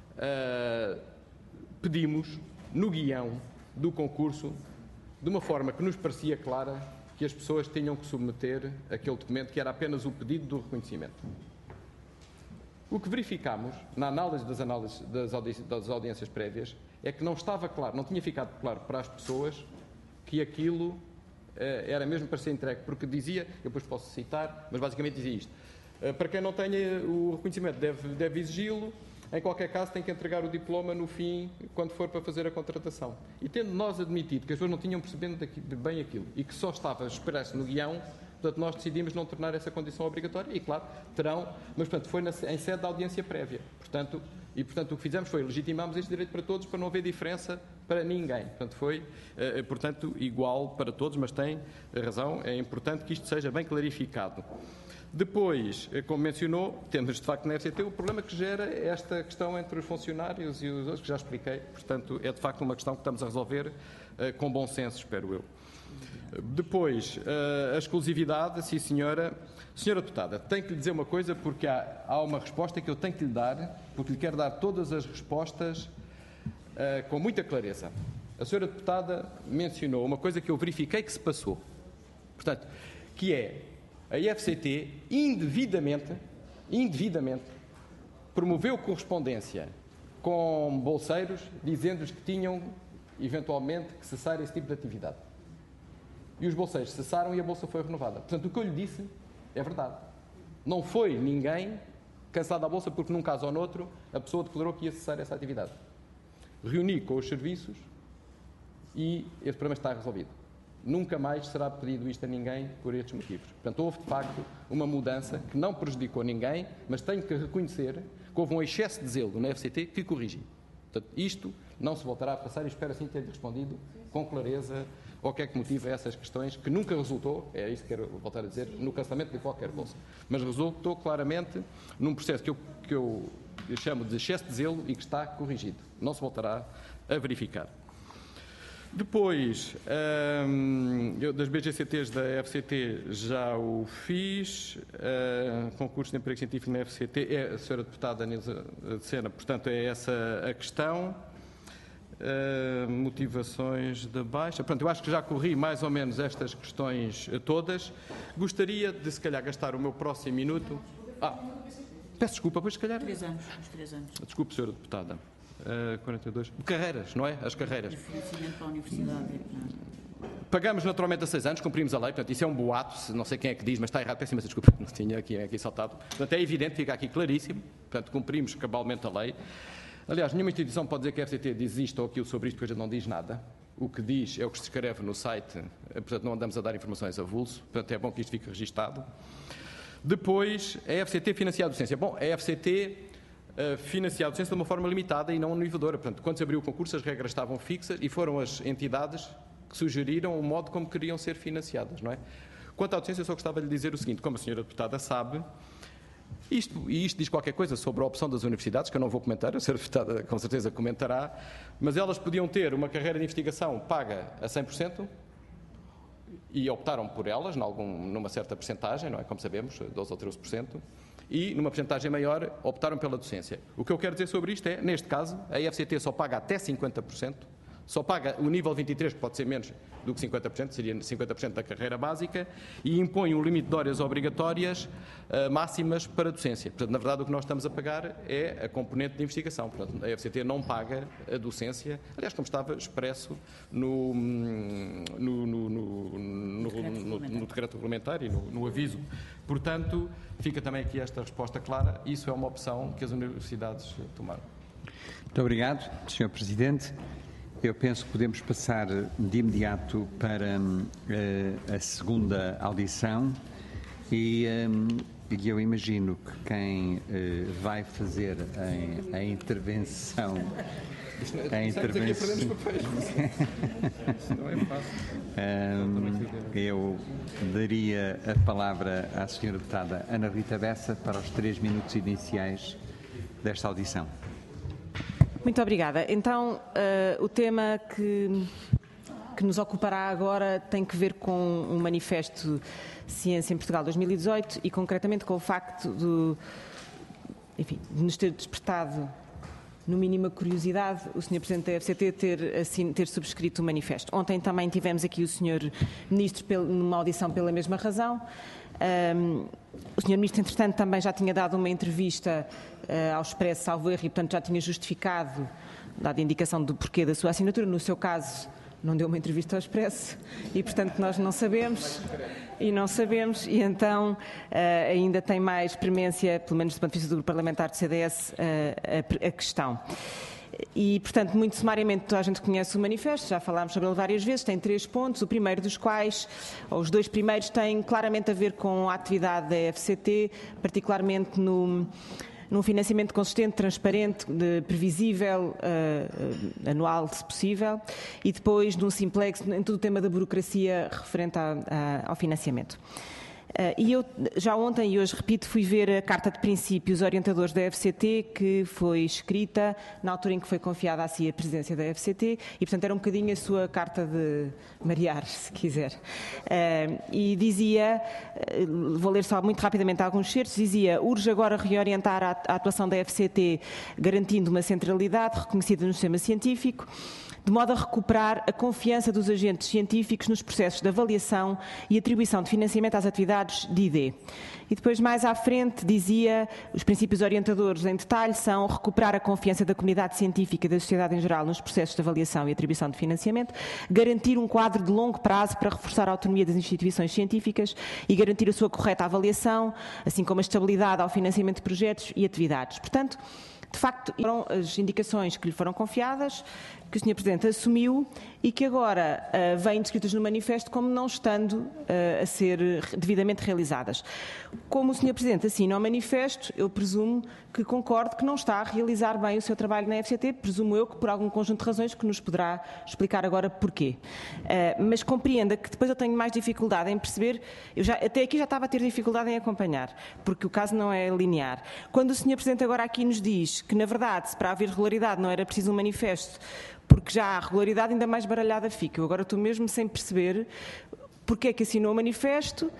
pedimos, no guião do concurso, de uma forma que nos parecia clara, que as pessoas tinham que submeter aquele documento, que era apenas o pedido do reconhecimento. O que verificámos, na análise das audiências prévias, é que não estava claro, não tinha ficado claro para as pessoas que aquilo era mesmo para ser entregue, porque dizia, eu depois posso citar, mas basicamente dizia isto: para quem não tenha o reconhecimento deve exigi-lo, em qualquer caso tem que entregar o diploma no fim, quando for para fazer a contratação. E tendo nós admitido que as pessoas não tinham percebido bem aquilo e que só estava expresso no guião, portanto nós decidimos não tornar essa condição obrigatória e, claro, terão, mas portanto foi em sede da audiência prévia. Portanto, o que fizemos foi legitimamos este direito para todos, para não haver diferença para ninguém. Portanto, foi, igual para todos, mas tem razão, é importante que isto seja bem clarificado. Depois, como mencionou, temos de facto na FCT o problema que gera esta questão entre os funcionários e os outros, que já expliquei. Portanto, é de facto uma questão que estamos a resolver com bom senso, espero eu. Depois, a exclusividade, sim senhora. Senhora Deputada, tenho que lhe dizer uma coisa, porque há uma resposta que eu tenho que lhe dar, porque lhe quero dar todas as respostas com muita clareza. A senhora Deputada mencionou uma coisa que eu verifiquei que se passou. Portanto, que é a FCT indevidamente promoveu correspondência com bolseiros, dizendo-lhes que tinham, eventualmente, que cessar esse tipo de atividade. E os bolseiros cessaram e a bolsa foi renovada. Portanto, o que eu lhe disse é verdade. Não foi ninguém cancelado da bolsa porque, num caso ou noutro, a pessoa declarou que ia cessar essa atividade. Reuni com os serviços e esse problema está resolvido. Nunca mais será pedido isto a ninguém por estes motivos. Portanto, houve, de facto, uma mudança que não prejudicou ninguém, mas tenho que reconhecer que houve um excesso de zelo na FCT que corrigi. Portanto, isto não se voltará a passar e espero assim ter respondido com clareza o que é que motiva essas questões, que nunca resultou, é isso que quero voltar a dizer, no cancelamento de qualquer bolsa. Mas resultou claramente num processo que eu chamo de excesso de zelo e que está corrigido. Não se voltará a verificar. Depois, eu das BGCTs da FCT já o fiz, concurso de emprego científico na FCT, a senhora deputada Nilza de Sena, portanto é essa a questão. Motivações da baixa, portanto eu acho que já corri mais ou menos estas questões todas. Gostaria de se calhar gastar o meu próximo minuto. Peço desculpa, pois se calhar... 3 anos. Desculpe, senhora deputada. 42. Carreiras, não é? As carreiras. Financiamento para a universidade. Pagamos naturalmente a 6 anos, cumprimos a lei, portanto isso é um boato, não sei quem é que diz, mas está errado, peço imensa desculpa, não tinha aqui saltado. Portanto é evidente, fica aqui claríssimo, portanto cumprimos cabalmente a lei. Aliás, nenhuma instituição pode dizer que a FCT diz isto ou aquilo sobre isto, porque a gente não diz nada. O que diz é o que se escreve no site, portanto não andamos a dar informações avulso, portanto é bom que isto fique registado. Depois, a FCT financia a docência. Bom, a FCT financia a docência de uma forma limitada e não innovadora. Portanto, quando se abriu o concurso, as regras estavam fixas e foram as entidades que sugeriram o modo como queriam ser financiadas, não é? Quanto à docência, eu só gostava de lhe dizer o seguinte: como a senhora deputada sabe, isto diz qualquer coisa sobre a opção das universidades, que eu não vou comentar, a senhora deputada com certeza comentará, mas elas podiam ter uma carreira de investigação paga a 100%, e optaram por elas, numa certa percentagem, não é? Como sabemos, 12 ou 13%, e numa percentagem maior optaram pela docência. O que eu quero dizer sobre isto é, neste caso, a FCT só paga até 50%, só paga o nível 23, que pode ser menos do que 50%, seria 50% da carreira básica, e impõe um limite de horas obrigatórias máximas para a docência. Portanto, na verdade, o que nós estamos a pagar é a componente de investigação. Portanto, a FCT não paga a docência, aliás, como estava expresso no decreto regulamentar e no aviso. Portanto, fica também aqui esta resposta clara. Isso é uma opção que as universidades tomaram. Muito obrigado, Sr. Presidente. Eu penso que podemos passar de imediato para a segunda audição e eu imagino que quem vai fazer a intervenção... Eu daria a palavra à Sra. Deputada Ana Rita Bessa para os 3 minutos iniciais desta audição. Muito obrigada. Então, o tema que nos ocupará agora tem que ver com o Manifesto Ciência em Portugal 2018 e, concretamente, com o facto de nos ter despertado, no mínimo, a curiosidade, o Sr. Presidente da FCT ter subscrito o manifesto. Ontem também tivemos aqui o Sr. Ministro numa audição pela mesma razão. O Sr. Ministro, entretanto, também já tinha dado uma entrevista ao Expresso, salvo erro, e, portanto, já tinha justificado, dado a indicação do porquê da sua assinatura. No seu caso, não deu uma entrevista ao Expresso e, portanto, nós não sabemos, e então ainda tem mais premência, pelo menos do ponto de vista do grupo parlamentar do CDS, a questão. E, portanto, muito sumariamente, toda a gente conhece o manifesto, já falámos sobre ele várias vezes, tem 3 pontos, o primeiro dos quais, ou os 2 primeiros, têm claramente a ver com a atividade da FCT, particularmente num financiamento consistente, transparente, previsível, anual, se possível, e depois num simplex, em todo o tema da burocracia referente ao financiamento. E eu, já ontem e hoje repito, fui ver a Carta de Princípios Orientadores da FCT, que foi escrita na altura em que foi confiada a si a presidência da FCT, e portanto era um bocadinho a sua carta de marear, se quiser. E dizia, vou ler só muito rapidamente alguns certos, dizia: urge agora reorientar a atuação da FCT, garantindo uma centralidade reconhecida no sistema científico, de modo a recuperar a confiança dos agentes científicos nos processos de avaliação e atribuição de financiamento às atividades de ID. E depois, mais à frente, dizia: os princípios orientadores em detalhe são recuperar a confiança da comunidade científica e da sociedade em geral nos processos de avaliação e atribuição de financiamento, garantir um quadro de longo prazo para reforçar a autonomia das instituições científicas e garantir a sua correta avaliação, assim como a estabilidade ao financiamento de projetos e atividades. Portanto, de facto, foram as indicações que lhe foram confiadas, que o Sr. Presidente assumiu e que agora vêm descritas no manifesto como não estando a ser devidamente realizadas. Como o Sr. Presidente assina o manifesto, eu presumo que concordo que não está a realizar bem o seu trabalho na FCT, presumo eu que por algum conjunto de razões que nos poderá explicar agora porquê. Mas compreenda que depois eu tenho mais dificuldade em perceber, até aqui já estava a ter dificuldade em acompanhar, porque o caso não é linear. Quando o Sr. Presidente agora aqui nos diz que, na verdade, para haver regularidade não era preciso um manifesto, porque já há regularidade, ainda mais baralhada fica. Eu agora estou mesmo sem perceber porque é que assinou o manifesto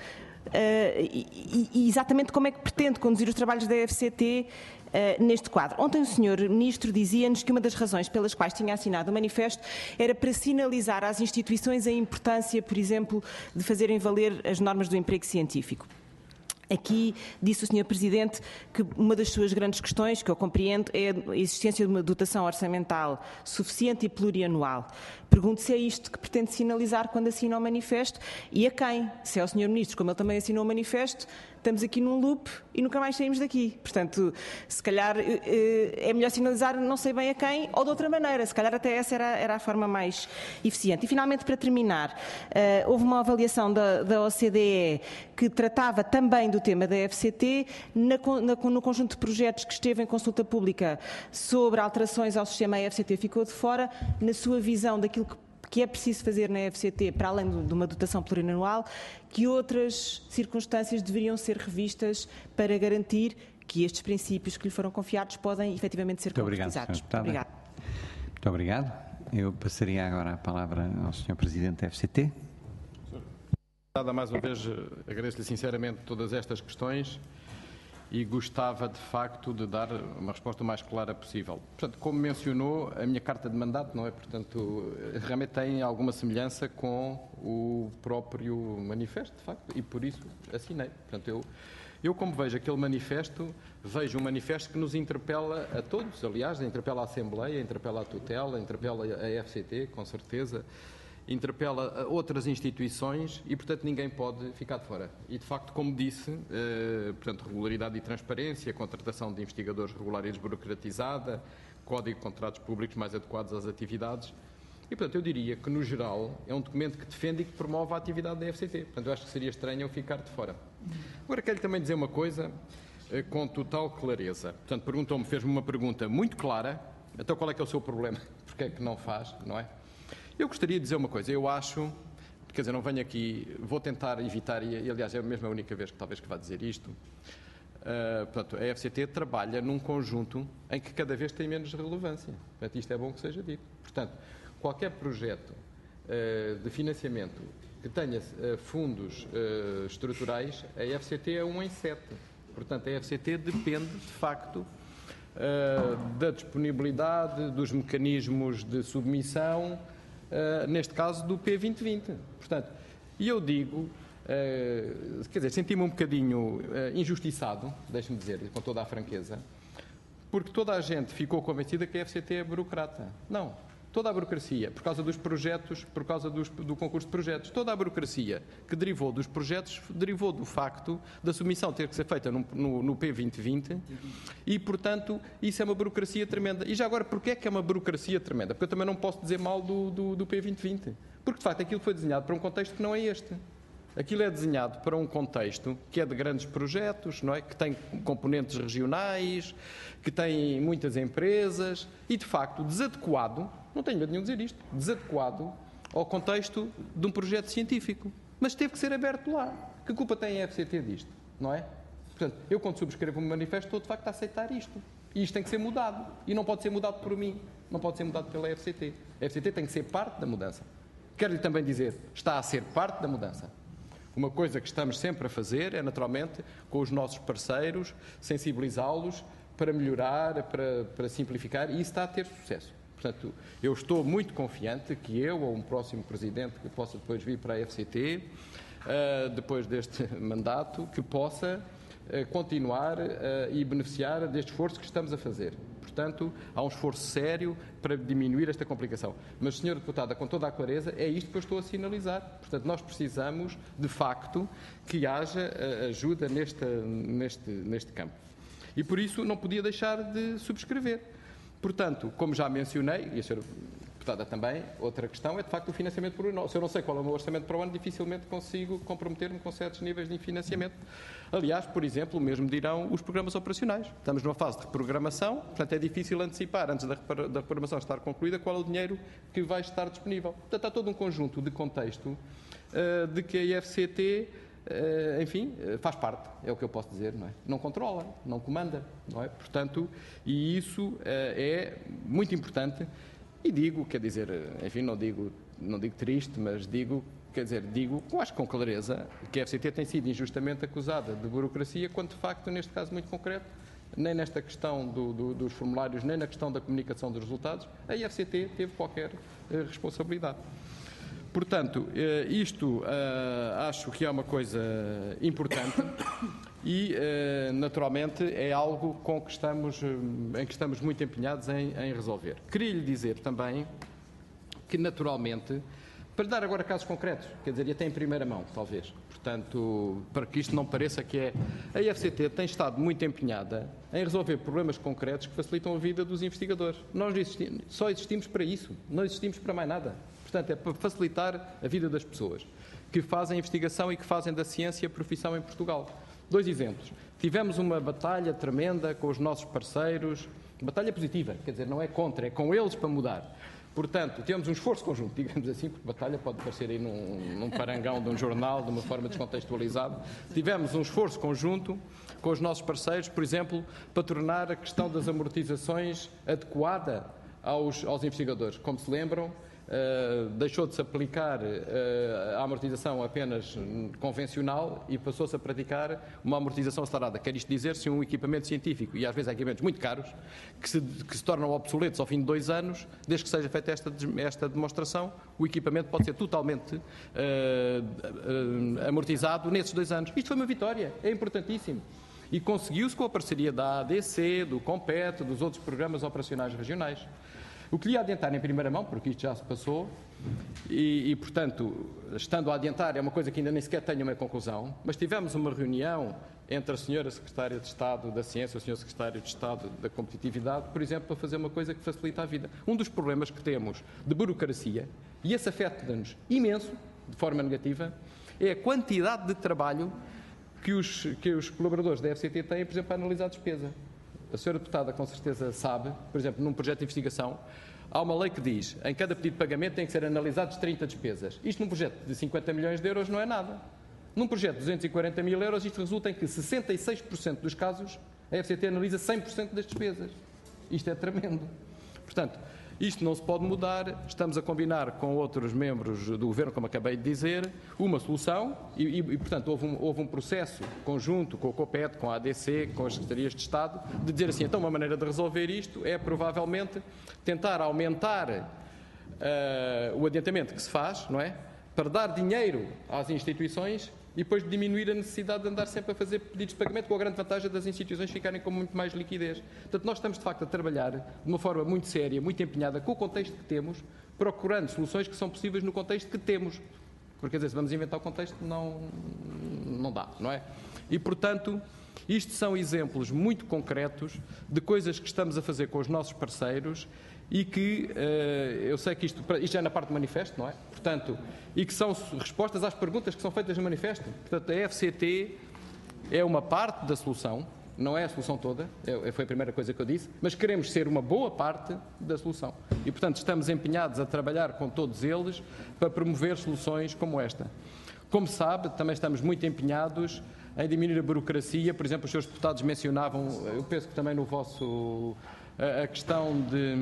e exatamente como é que pretende conduzir os trabalhos da FCT neste quadro. Ontem o Sr. Ministro dizia-nos que uma das razões pelas quais tinha assinado o manifesto era para sinalizar às instituições a importância, por exemplo, de fazerem valer as normas do emprego científico. Aqui disse o Sr. Presidente que uma das suas grandes questões, que eu compreendo, é a existência de uma dotação orçamental suficiente e plurianual. Pergunto se é isto que pretende sinalizar quando assina o manifesto e a quem. Se é o Sr. Ministro, como ele também assinou o manifesto, estamos aqui num loop e nunca mais saímos daqui. Portanto, se calhar é melhor sinalizar não sei bem a quem ou de outra maneira. Se calhar até essa era a forma mais eficiente. E finalmente, para terminar, houve uma avaliação da OCDE que tratava também do tema da FCT no conjunto de projetos que esteve em consulta pública sobre alterações ao sistema. A FCT ficou de fora. Na sua visão daquilo que é preciso fazer na FCT, para além de uma dotação plurianual, que outras circunstâncias deveriam ser revistas para garantir que estes princípios que lhe foram confiados podem efetivamente ser concretizados. Muito obrigado. Muito obrigado. Eu passaria agora a palavra ao Sr. Presidente da FCT. Mais uma vez, agradeço-lhe sinceramente todas estas questões e gostava, de facto, de dar uma resposta o mais clara possível. Portanto, como mencionou, a minha carta de mandato, não é? Portanto, realmente tem alguma semelhança com o próprio manifesto, de facto, e por isso assinei. Portanto, eu como vejo aquele manifesto, vejo um manifesto que nos interpela a todos, aliás, interpela a Assembleia, interpela a tutela, interpela a FCT, com certeza, interpela outras instituições e, portanto, ninguém pode ficar de fora. E, de facto, como disse, portanto, regularidade e transparência, contratação de investigadores regular e desburocratizada, código de contratos públicos mais adequados às atividades. E, portanto, eu diria que, no geral, é um documento que defende e que promove a atividade da FCT. Portanto, eu acho que seria estranho eu ficar de fora. Agora, quero também dizer uma coisa com total clareza. Portanto, fez-me uma pergunta muito clara. Então, qual é que é o seu problema? Porque é que não faz, não é? Eu gostaria de dizer uma coisa, eu acho, quer dizer, não venho aqui, vou tentar evitar, e aliás é mesmo a única vez que talvez que vá dizer isto, portanto, a FCT trabalha num conjunto em que cada vez tem menos relevância, portanto, isto é bom que seja dito. Portanto, qualquer projeto de financiamento que tenha fundos estruturais, a FCT é 1 em 7, portanto, a FCT depende, de facto, da disponibilidade, dos mecanismos de submissão, neste caso do P2020. Portanto, e eu digo, quer dizer, senti-me um bocadinho injustiçado, deixe-me dizer, com toda a franqueza, porque toda a gente ficou convencida que a FCT é burocrata. Não. Toda a burocracia, por causa dos projetos, por causa do concurso de projetos, toda a burocracia que derivou dos projetos, derivou do facto da submissão ter que ser feita no P2020 e, portanto, isso é uma burocracia tremenda. E já agora, porquê é que é uma burocracia tremenda? Porque eu também não posso dizer mal do P2020. Porque, de facto, aquilo foi desenhado para um contexto que não é este. Aquilo é desenhado para um contexto que é de grandes projetos, não é? Que tem componentes regionais, que tem muitas empresas e, de facto, desadequado, não tenho medo nenhum de dizer isto, desadequado ao contexto de um projeto científico. Mas teve que ser aberto lá. Que culpa tem a FCT disto, não é? Portanto, eu quando subscrevo um manifesto estou, de facto, a aceitar isto. E isto tem que ser mudado. E não pode ser mudado por mim. Não pode ser mudado pela FCT. A FCT tem que ser parte da mudança. Quero-lhe também dizer, está a ser parte da mudança. Uma coisa que estamos sempre a fazer é, naturalmente, com os nossos parceiros, sensibilizá-los para melhorar, para simplificar, e isso está a ter sucesso. Portanto, eu estou muito confiante que eu ou um próximo presidente que possa depois vir para a FCT, depois deste mandato, que possa continuar e beneficiar deste esforço que estamos a fazer. Portanto, há um esforço sério para diminuir esta complicação. Mas, Sra. Deputada, com toda a clareza, é isto que eu estou a sinalizar. Portanto, nós precisamos, de facto, que haja ajuda neste campo. E, por isso, não podia deixar de subscrever. Portanto, como já mencionei, e a Sra. Deputada também, outra questão é, de facto, o financiamento por ano. Se eu não sei qual é o meu orçamento para o ano, dificilmente consigo comprometer-me com certos níveis de financiamento. Aliás, por exemplo, o mesmo dirão os programas operacionais. Estamos numa fase de reprogramação, portanto é difícil antecipar, antes da reprogramação estar concluída, qual é o dinheiro que vai estar disponível. Portanto, há todo um conjunto de contexto de que a IFCT, enfim, faz parte, é o que eu posso dizer, não é? Não controla, não comanda, não é? Portanto, e isso é muito importante. E digo, quer dizer, enfim, não digo triste, mas digo, acho com clareza, que a FCT tem sido injustamente acusada de burocracia, quando de facto, neste caso muito concreto, nem nesta questão dos formulários, nem na questão da comunicação dos resultados, a IFCT teve qualquer responsabilidade. Portanto, isto acho que é uma coisa importante e, naturalmente, é algo em que estamos muito empenhados em resolver. Queria lhe dizer também que, naturalmente, Para lhe dar agora casos concretos, quer dizer, e até em primeira mão, talvez. Portanto, para que isto não pareça que é... A IFCT tem estado muito empenhada em resolver problemas concretos que facilitam a vida dos investigadores. Nós só existimos para isso, não existimos para mais nada. Portanto, é para facilitar a vida das pessoas que fazem investigação e que fazem da ciência profissão em Portugal. 2 exemplos. Tivemos uma batalha tremenda com os nossos parceiros, batalha positiva, quer dizer, não é contra, é com eles para mudar. Portanto, temos um esforço conjunto, digamos assim, porque batalha pode parecer aí num parangão de um jornal, de uma forma descontextualizada. Tivemos um esforço conjunto com os nossos parceiros, por exemplo, para tornar a questão das amortizações adequada aos investigadores. Como se lembram, deixou de se aplicar a amortização apenas convencional e passou-se a praticar uma amortização acelerada. Quer isto dizer, se um equipamento científico, e às vezes há equipamentos muito caros, que se tornam obsoletos ao fim de 2 anos, desde que seja feita esta demonstração, o equipamento pode ser totalmente amortizado nesses 2 anos. Isto foi uma vitória, é importantíssimo. E conseguiu-se com a parceria da ADC, do COMPET, dos outros programas operacionais regionais. O que lhe ia adiantar em primeira mão, porque isto já se passou, e portanto, estando a adiantar, é uma coisa que ainda nem sequer tenho uma conclusão, mas tivemos uma reunião entre a senhora Secretária de Estado da Ciência e o senhor Secretário de Estado da Competitividade, por exemplo, para fazer uma coisa que facilita a vida. Um dos problemas que temos de burocracia, e esse afeta-nos imenso, de forma negativa, é a quantidade de trabalho que os colaboradores da FCT têm, por exemplo, para analisar a despesa. A senhora deputada com certeza sabe, por exemplo, num projeto de investigação, há uma lei que diz em cada pedido de pagamento tem que ser analisados 30 despesas. Isto num projeto de 50 milhões de euros não é nada. Num projeto de 240 mil euros, isto resulta em que 66% dos casos a FCT analisa 100% das despesas. Isto é tremendo. Portanto, isto não se pode mudar. Estamos a combinar com outros membros do Governo, como acabei de dizer, uma solução e portanto, houve um processo conjunto com o COPET, com a ADC, com as Secretarias de Estado, de dizer assim, então uma maneira de resolver isto é provavelmente tentar aumentar o adiantamento que se faz, não é? Para dar dinheiro às instituições e depois diminuir a necessidade de andar sempre a fazer pedidos de pagamento, com a grande vantagem das instituições ficarem com muito mais liquidez. Portanto, nós estamos de facto a trabalhar de uma forma muito séria, muito empenhada com o contexto que temos, procurando soluções que são possíveis no contexto que temos. Porque, quer dizer, se vamos inventar o contexto, não dá, não é? E, portanto, isto são exemplos muito concretos de coisas que estamos a fazer com os nossos parceiros e que, eu sei que isto já é na parte do manifesto, não é? Portanto, e que são respostas às perguntas que são feitas no manifesto. Portanto, a FCT é uma parte da solução, não é a solução toda, foi a primeira coisa que eu disse, mas queremos ser uma boa parte da solução. E, portanto, estamos empenhados a trabalhar com todos eles para promover soluções como esta. Como sabe, também estamos muito empenhados em diminuir a burocracia. Por exemplo, os senhores deputados mencionavam, eu penso que também no vosso... A questão de...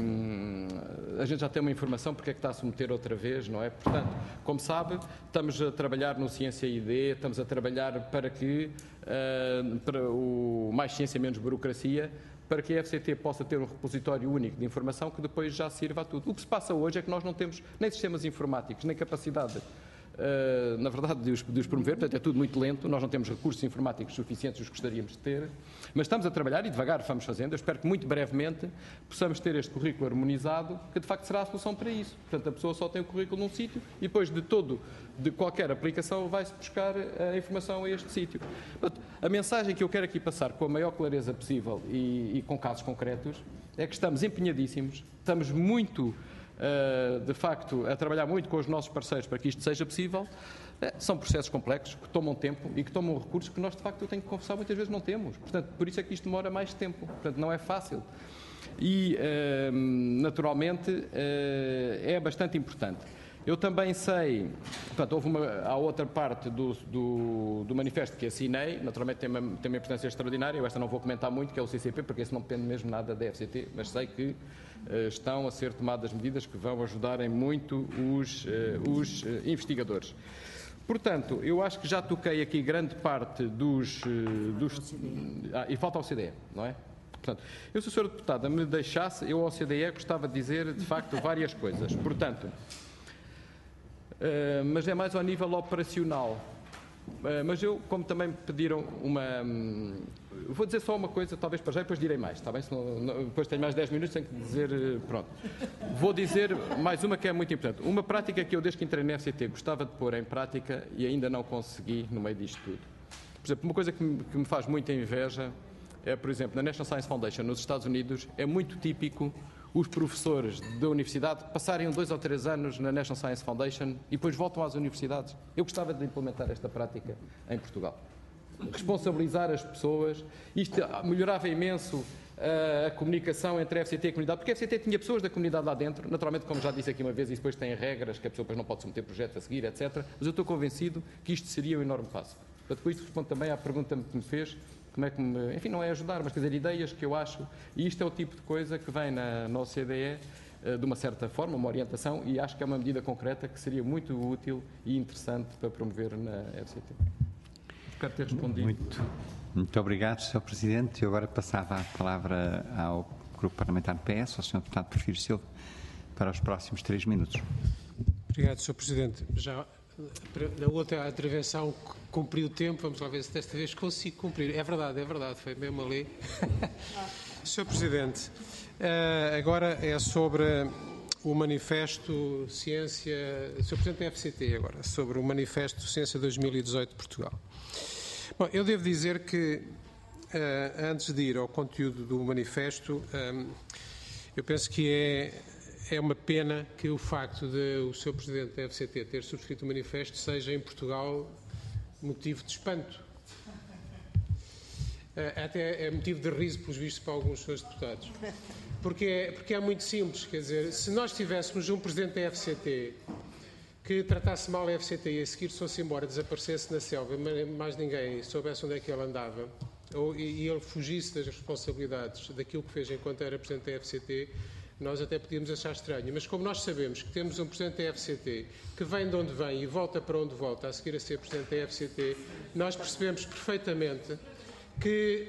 A gente já tem uma informação porque é que está a se meter outra vez, não é? Portanto, como sabe, estamos a trabalhar no Ciência ID, estamos a trabalhar para que, para o mais ciência, menos burocracia, para que a FCT possa ter um repositório único de informação que depois já sirva a tudo. O que se passa hoje é que nós não temos nem sistemas informáticos, nem capacidade, na verdade, de os promover, portanto é tudo muito lento, nós não temos recursos informáticos suficientes os que gostaríamos de ter, mas estamos a trabalhar e devagar vamos fazendo. Eu espero que muito brevemente possamos ter este currículo harmonizado, que de facto será a solução para isso. Portanto, a pessoa só tem o currículo num sítio e depois de qualquer aplicação vai-se buscar a informação a este sítio. Portanto, a mensagem que eu quero aqui passar com a maior clareza possível e com casos concretos é que estamos empenhadíssimos, estamos muito... de facto, a trabalhar muito com os nossos parceiros para que isto seja possível. São processos complexos que tomam tempo e que tomam recursos que nós, de facto, eu tenho que confessar, muitas vezes não temos. Portanto, por isso é que isto demora mais tempo. Portanto, não é fácil. E, naturalmente, é bastante importante. Eu também sei, portanto, há outra parte do manifesto que assinei, naturalmente tem uma importância extraordinária, eu esta não vou comentar muito, que é o CCP, porque esse não depende mesmo nada da FCT, mas sei que estão a ser tomadas medidas que vão ajudarem muito os investigadores. Portanto, eu acho que já toquei aqui grande parte dos e falta ao CDE, não é? Portanto, se a senhora deputada me deixasse, eu ao CDE gostava de dizer, de facto, várias coisas. Portanto, mas é mais ao nível operacional. Mas eu, como também me pediram vou dizer só uma coisa, talvez para já, e depois direi mais, está bem? Depois tenho mais 10 minutos, tenho que dizer, pronto. Vou dizer mais uma que é muito importante. Uma prática que eu, desde que entrei na FCT, gostava de pôr em prática e ainda não consegui no meio disto tudo. Por exemplo, uma coisa que me faz muita inveja é, por exemplo, na National Science Foundation, nos Estados Unidos, é muito típico os professores da universidade passarem 2 ou 3 anos na National Science Foundation e depois voltam às universidades. Eu gostava de implementar esta prática em Portugal. Responsabilizar as pessoas, isto melhorava imenso a comunicação entre a FCT e a comunidade, porque a FCT tinha pessoas da comunidade lá dentro, naturalmente, como já disse aqui uma vez, e depois tem regras que a pessoa depois não pode submeter projetos a seguir, etc. Mas eu estou convencido que isto seria um enorme passo. Portanto, com isto respondo também à pergunta que me fez, como é que enfim, não é ajudar, mas quer dizer, ideias que eu acho, e isto é o tipo de coisa que vem na OCDE, de uma certa forma, uma orientação, e acho que é uma medida concreta que seria muito útil e interessante para promover na FCT. Espero ter respondido. Muito obrigado, Sr. Presidente. Eu agora passava a palavra ao Grupo Parlamentar PS, ao Sr. Deputado Porfírio Silva, para os próximos 3 minutos. Obrigado, Sr. Presidente. Já na outra intervenção cumpri o tempo, vamos lá ver se desta vez consigo cumprir. É verdade, foi mesmo ali. Sr. Presidente, agora é sobre o Manifesto Ciência, Sr. Presidente da FCT agora, sobre o Manifesto Ciência 2018 de Portugal. Bom, eu devo dizer que, antes de ir ao conteúdo do manifesto, eu penso que é uma pena que o facto de o Sr. Presidente da FCT ter subscrito o manifesto seja em Portugal motivo de espanto. Até é motivo de riso, pelos vistos, para alguns senhores deputados. Porque é muito simples, quer dizer, se nós tivéssemos um Presidente da FCT que tratasse mal a FCT e a seguir fosse embora, desaparecesse na selva, mais ninguém soubesse onde é que ele andava, e ele fugisse das responsabilidades daquilo que fez enquanto era Presidente da FCT, nós até podíamos achar estranho. Mas como nós sabemos que temos um Presidente da FCT que vem de onde vem e volta para onde volta a seguir a ser Presidente da FCT, nós percebemos perfeitamente que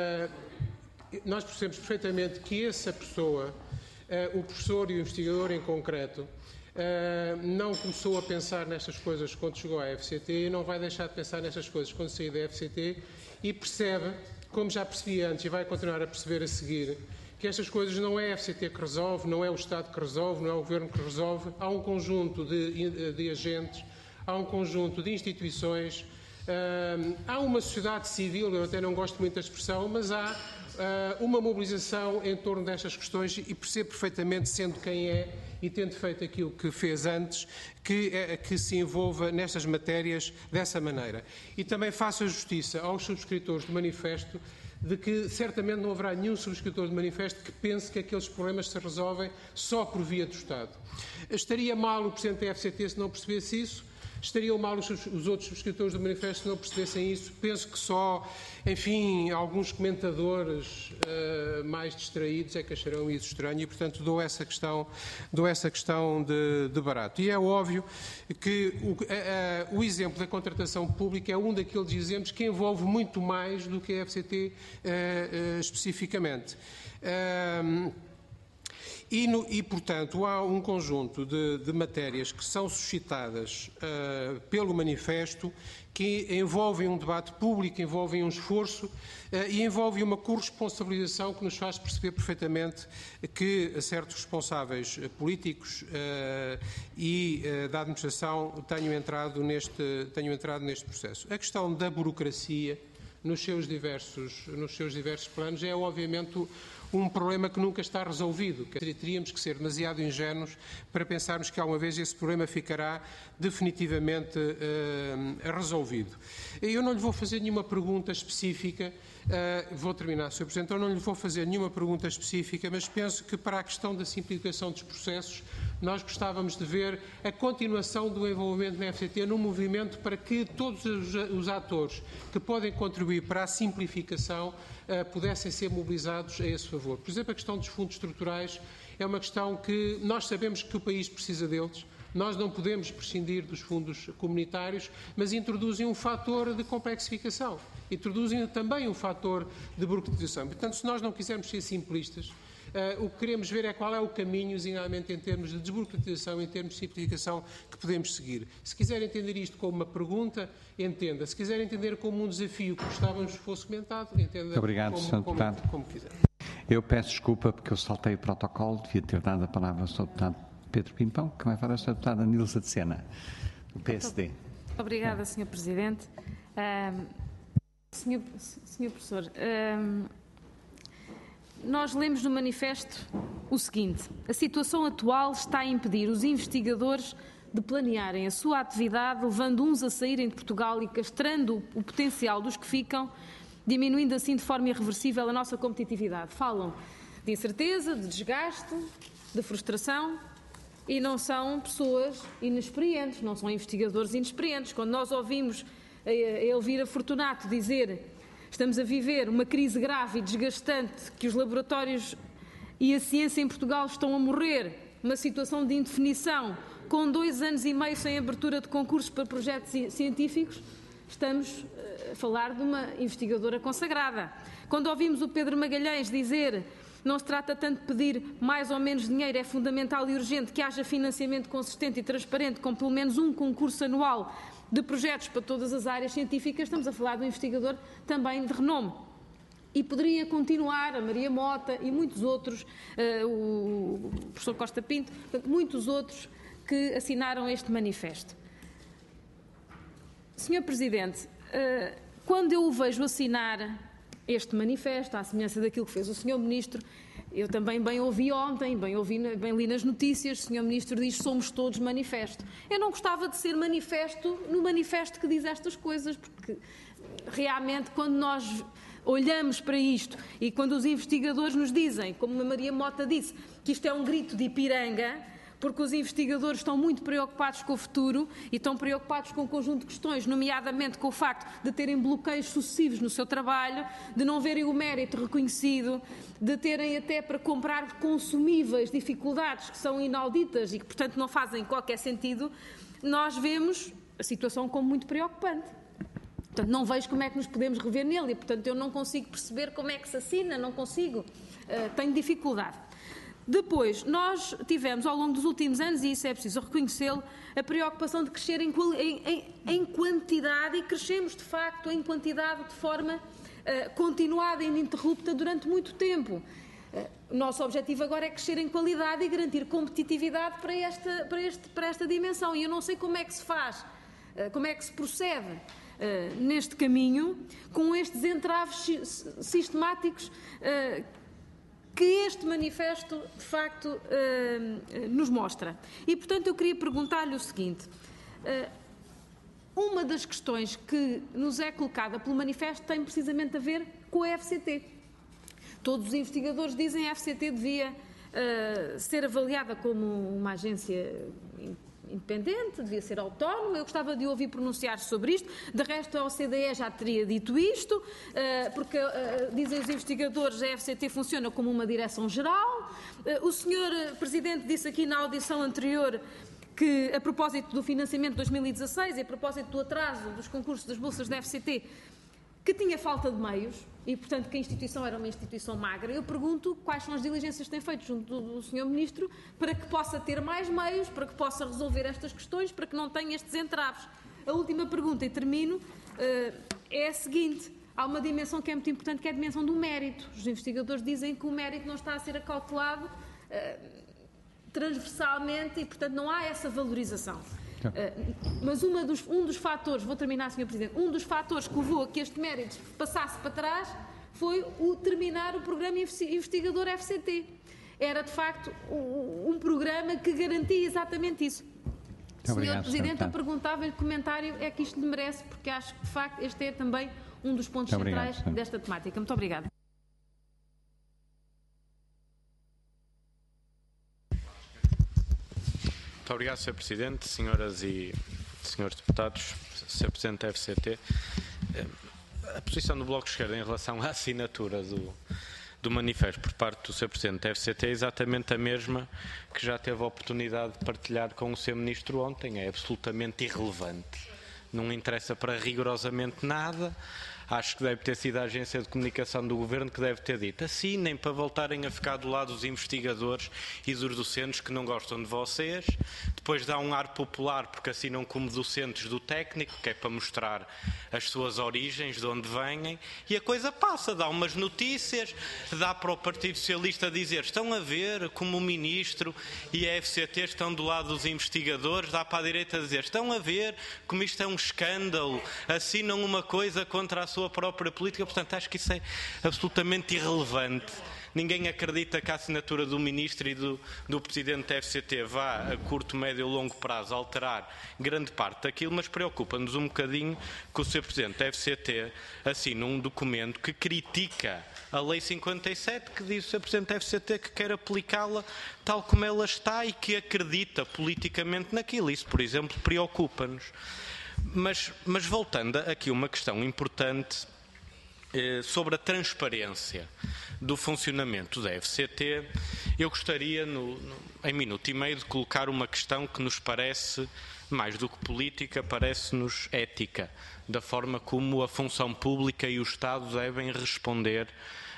essa pessoa, o professor e o investigador em concreto, não começou a pensar nestas coisas quando chegou à FCT e não vai deixar de pensar nestas coisas quando sair da FCT, e percebe, como já percebia antes e vai continuar a perceber a seguir, que estas coisas não é a FCT que resolve, não é o Estado que resolve, não é o Governo que resolve. Há um conjunto de agentes, há um conjunto de instituições, há uma sociedade civil, eu até não gosto muito da expressão, mas há uma mobilização em torno destas questões, e percebo perfeitamente, sendo quem é e tendo feito aquilo que fez antes, que se envolva nestas matérias dessa maneira. E também faço a justiça aos subscritores do manifesto de que certamente não haverá nenhum subscritor do manifesto que pense que aqueles problemas se resolvem só por via do Estado. Estaria mal o Presidente da FCT se não percebesse isso. Estariam mal os outros subscritores do manifesto se não percebessem isso. Penso que só, enfim, alguns comentadores mais distraídos é que acharão isso estranho, e, portanto, dou essa questão de barato. E é óbvio que o exemplo da contratação pública é um daqueles exemplos que envolve muito mais do que a FCT especificamente. E, portanto, há um conjunto de matérias que são suscitadas pelo manifesto que envolvem um debate público, envolvem um esforço e envolvem uma corresponsabilização que nos faz perceber perfeitamente que certos responsáveis políticos e da administração tenham entrado neste processo. A questão da burocracia nos seus diversos planos é, obviamente, um problema que nunca está resolvido. Teríamos que ser demasiado ingênuos para pensarmos que alguma vez esse problema ficará definitivamente resolvido. Eu não lhe vou fazer nenhuma pergunta específica, vou terminar, Sr. Presidente, eu não lhe vou fazer nenhuma pergunta específica, mas penso que para a questão da simplificação dos processos nós gostávamos de ver a continuação do envolvimento na FCT num movimento para que todos os atores que podem contribuir para a simplificação pudessem ser mobilizados a esse favor. Por exemplo, a questão dos fundos estruturais é uma questão que nós sabemos que o país precisa deles. Nós não podemos prescindir dos fundos comunitários, mas introduzem um fator de complexificação, introduzem também um fator de burocratização. Portanto, se nós não quisermos ser simplistas, o que queremos ver é qual é o caminho, exatamente em termos de desburocratização, em termos de simplificação, que podemos seguir. Se quiser entender isto como uma pergunta, entenda. Se quiser entender como um desafio que gostávamos que fosse comentado, entenda. Obrigado, Sr. Deputado. Como quiser. Eu peço desculpa porque eu saltei o protocolo, devia ter dado a palavra ao Sr. Deputado Pedro Pimpão, que vai falar a Sra. Deputada Nilsa de Sena, do PSD. Obrigada, Sr. Presidente. Senhor Professor, nós lemos no manifesto o seguinte: a situação atual está a impedir os investigadores de planearem a sua atividade, levando uns a saírem de Portugal e castrando o potencial dos que ficam, diminuindo assim de forma irreversível a nossa competitividade. Falam de incerteza, de desgaste, de frustração e não são pessoas inexperientes, não são investigadores inexperientes. Quando nós ouvimos a Elvira Fortunato dizer: estamos a viver uma crise grave e desgastante, que os laboratórios e a ciência em Portugal estão a morrer, uma situação de indefinição, com 2 anos e meio sem abertura de concursos para projetos científicos, estamos a falar de uma investigadora consagrada. Quando ouvimos o Pedro Magalhães dizer: não se trata tanto de pedir mais ou menos dinheiro, é fundamental e urgente que haja financiamento consistente e transparente, com pelo menos um concurso anual de projetos para todas as áreas científicas, estamos a falar de um investigador também de renome. E poderia continuar a Maria Mota e muitos outros, o professor Costa Pinto, portanto, muitos outros que assinaram este manifesto. Senhor Presidente, quando eu o vejo assinar este manifesto, à semelhança daquilo que fez o Sr. Ministro, eu também bem ouvi ontem, bem li nas notícias, o Sr. Ministro diz: somos todos manifesto. Eu não gostava de ser manifesto no manifesto que diz estas coisas, porque realmente quando nós olhamos para isto e quando os investigadores nos dizem, como a Maria Mota disse, que isto é um grito de Ipiranga, porque os investigadores estão muito preocupados com o futuro e estão preocupados com um conjunto de questões, nomeadamente com o facto de terem bloqueios sucessivos no seu trabalho, de não verem o mérito reconhecido, de terem até para comprar consumíveis dificuldades que são inauditas e que, portanto, não fazem qualquer sentido. Nós vemos a situação como muito preocupante. Portanto, não vejo como é que nos podemos rever nele e, portanto, eu não consigo perceber como é que se assina, não consigo, tenho dificuldade. Depois, nós tivemos ao longo dos últimos anos, e isso é preciso reconhecê-lo, a preocupação de crescer em quantidade, e crescemos de facto em quantidade de forma continuada e ininterrupta durante muito tempo. O nosso objetivo agora é crescer em qualidade e garantir competitividade para esta dimensão. E eu não sei como é que se faz, como é que se procede neste caminho, com estes entraves sistemáticos que este manifesto, de facto, nos mostra. E, portanto, eu queria perguntar-lhe o seguinte: uma das questões que nos é colocada pelo manifesto tem precisamente a ver com a FCT. Todos os investigadores dizem que a FCT devia ser avaliada como uma agência independente, devia ser autónoma. Eu gostava de ouvir pronunciar sobre isto. De resto, a OCDE já teria dito isto, porque, dizem os investigadores, a FCT funciona como uma direção-geral. O Sr. Presidente disse aqui na audição anterior que, a propósito do financiamento de 2016 e a propósito do atraso dos concursos das bolsas da FCT, que tinha falta de meios e, portanto, que a instituição era uma instituição magra. Eu pergunto quais são as diligências que têm feito junto do Sr. Ministro para que possa ter mais meios, para que possa resolver estas questões, para que não tenha estes entraves. A última pergunta, e termino, é a seguinte: há uma dimensão que é muito importante, que é a dimensão do mérito. Os investigadores dizem que o mérito não está a ser acautelado transversalmente e, portanto, não há essa valorização. Mas um dos fatores, vou terminar, Sr. Presidente, um dos fatores que levou a que este mérito passasse para trás foi o terminar o programa investigador FCT. Era, de facto, um programa que garantia exatamente isso. Sr. Presidente, eu perguntava-lhe que comentário é que isto lhe merece, porque acho que, de facto, este é também um dos pontos centrais desta temática. Muito obrigada. Muito obrigado, Sr. Presidente, senhoras e senhores deputados, Sr. Presidente da FCT. A posição do Bloco de Esquerda em relação à assinatura do manifesto por parte do Sr. Presidente da FCT é exatamente a mesma que já teve a oportunidade de partilhar com o Sr. Ministro ontem. É absolutamente irrelevante. Não interessa para rigorosamente nada. acho que deve ter sido a agência de comunicação do Governo que deve ter dito: assinem para voltarem a ficar do lado dos investigadores e dos docentes que não gostam de vocês. Depois dá um ar popular porque assinam como docentes do técnico, que é para mostrar as suas origens, de onde vêm, e a coisa passa, dá umas notícias, dá para o Partido Socialista dizer: estão a ver como o Ministro e a FCT estão do lado dos investigadores, dá para a direita dizer: estão a ver como isto é um escândalo, assinam uma coisa contra a sua própria política. Portanto, acho que isso é absolutamente irrelevante. Ninguém acredita que a assinatura do Ministro e do Presidente da FCT vá, a curto, médio ou longo prazo, alterar grande parte daquilo, mas preocupa-nos um bocadinho que o Sr. Presidente da FCT assina um documento que critica a Lei 57, que diz o Sr. Presidente da FCT que quer aplicá-la tal como ela está e que acredita politicamente naquilo. Isso, por exemplo, preocupa-nos. Mas voltando aqui uma questão importante sobre a transparência do funcionamento da FCT, eu gostaria, em minuto e meio, de colocar uma questão que nos parece, mais do que política, parece-nos ética, da forma como a função pública e o Estado devem responder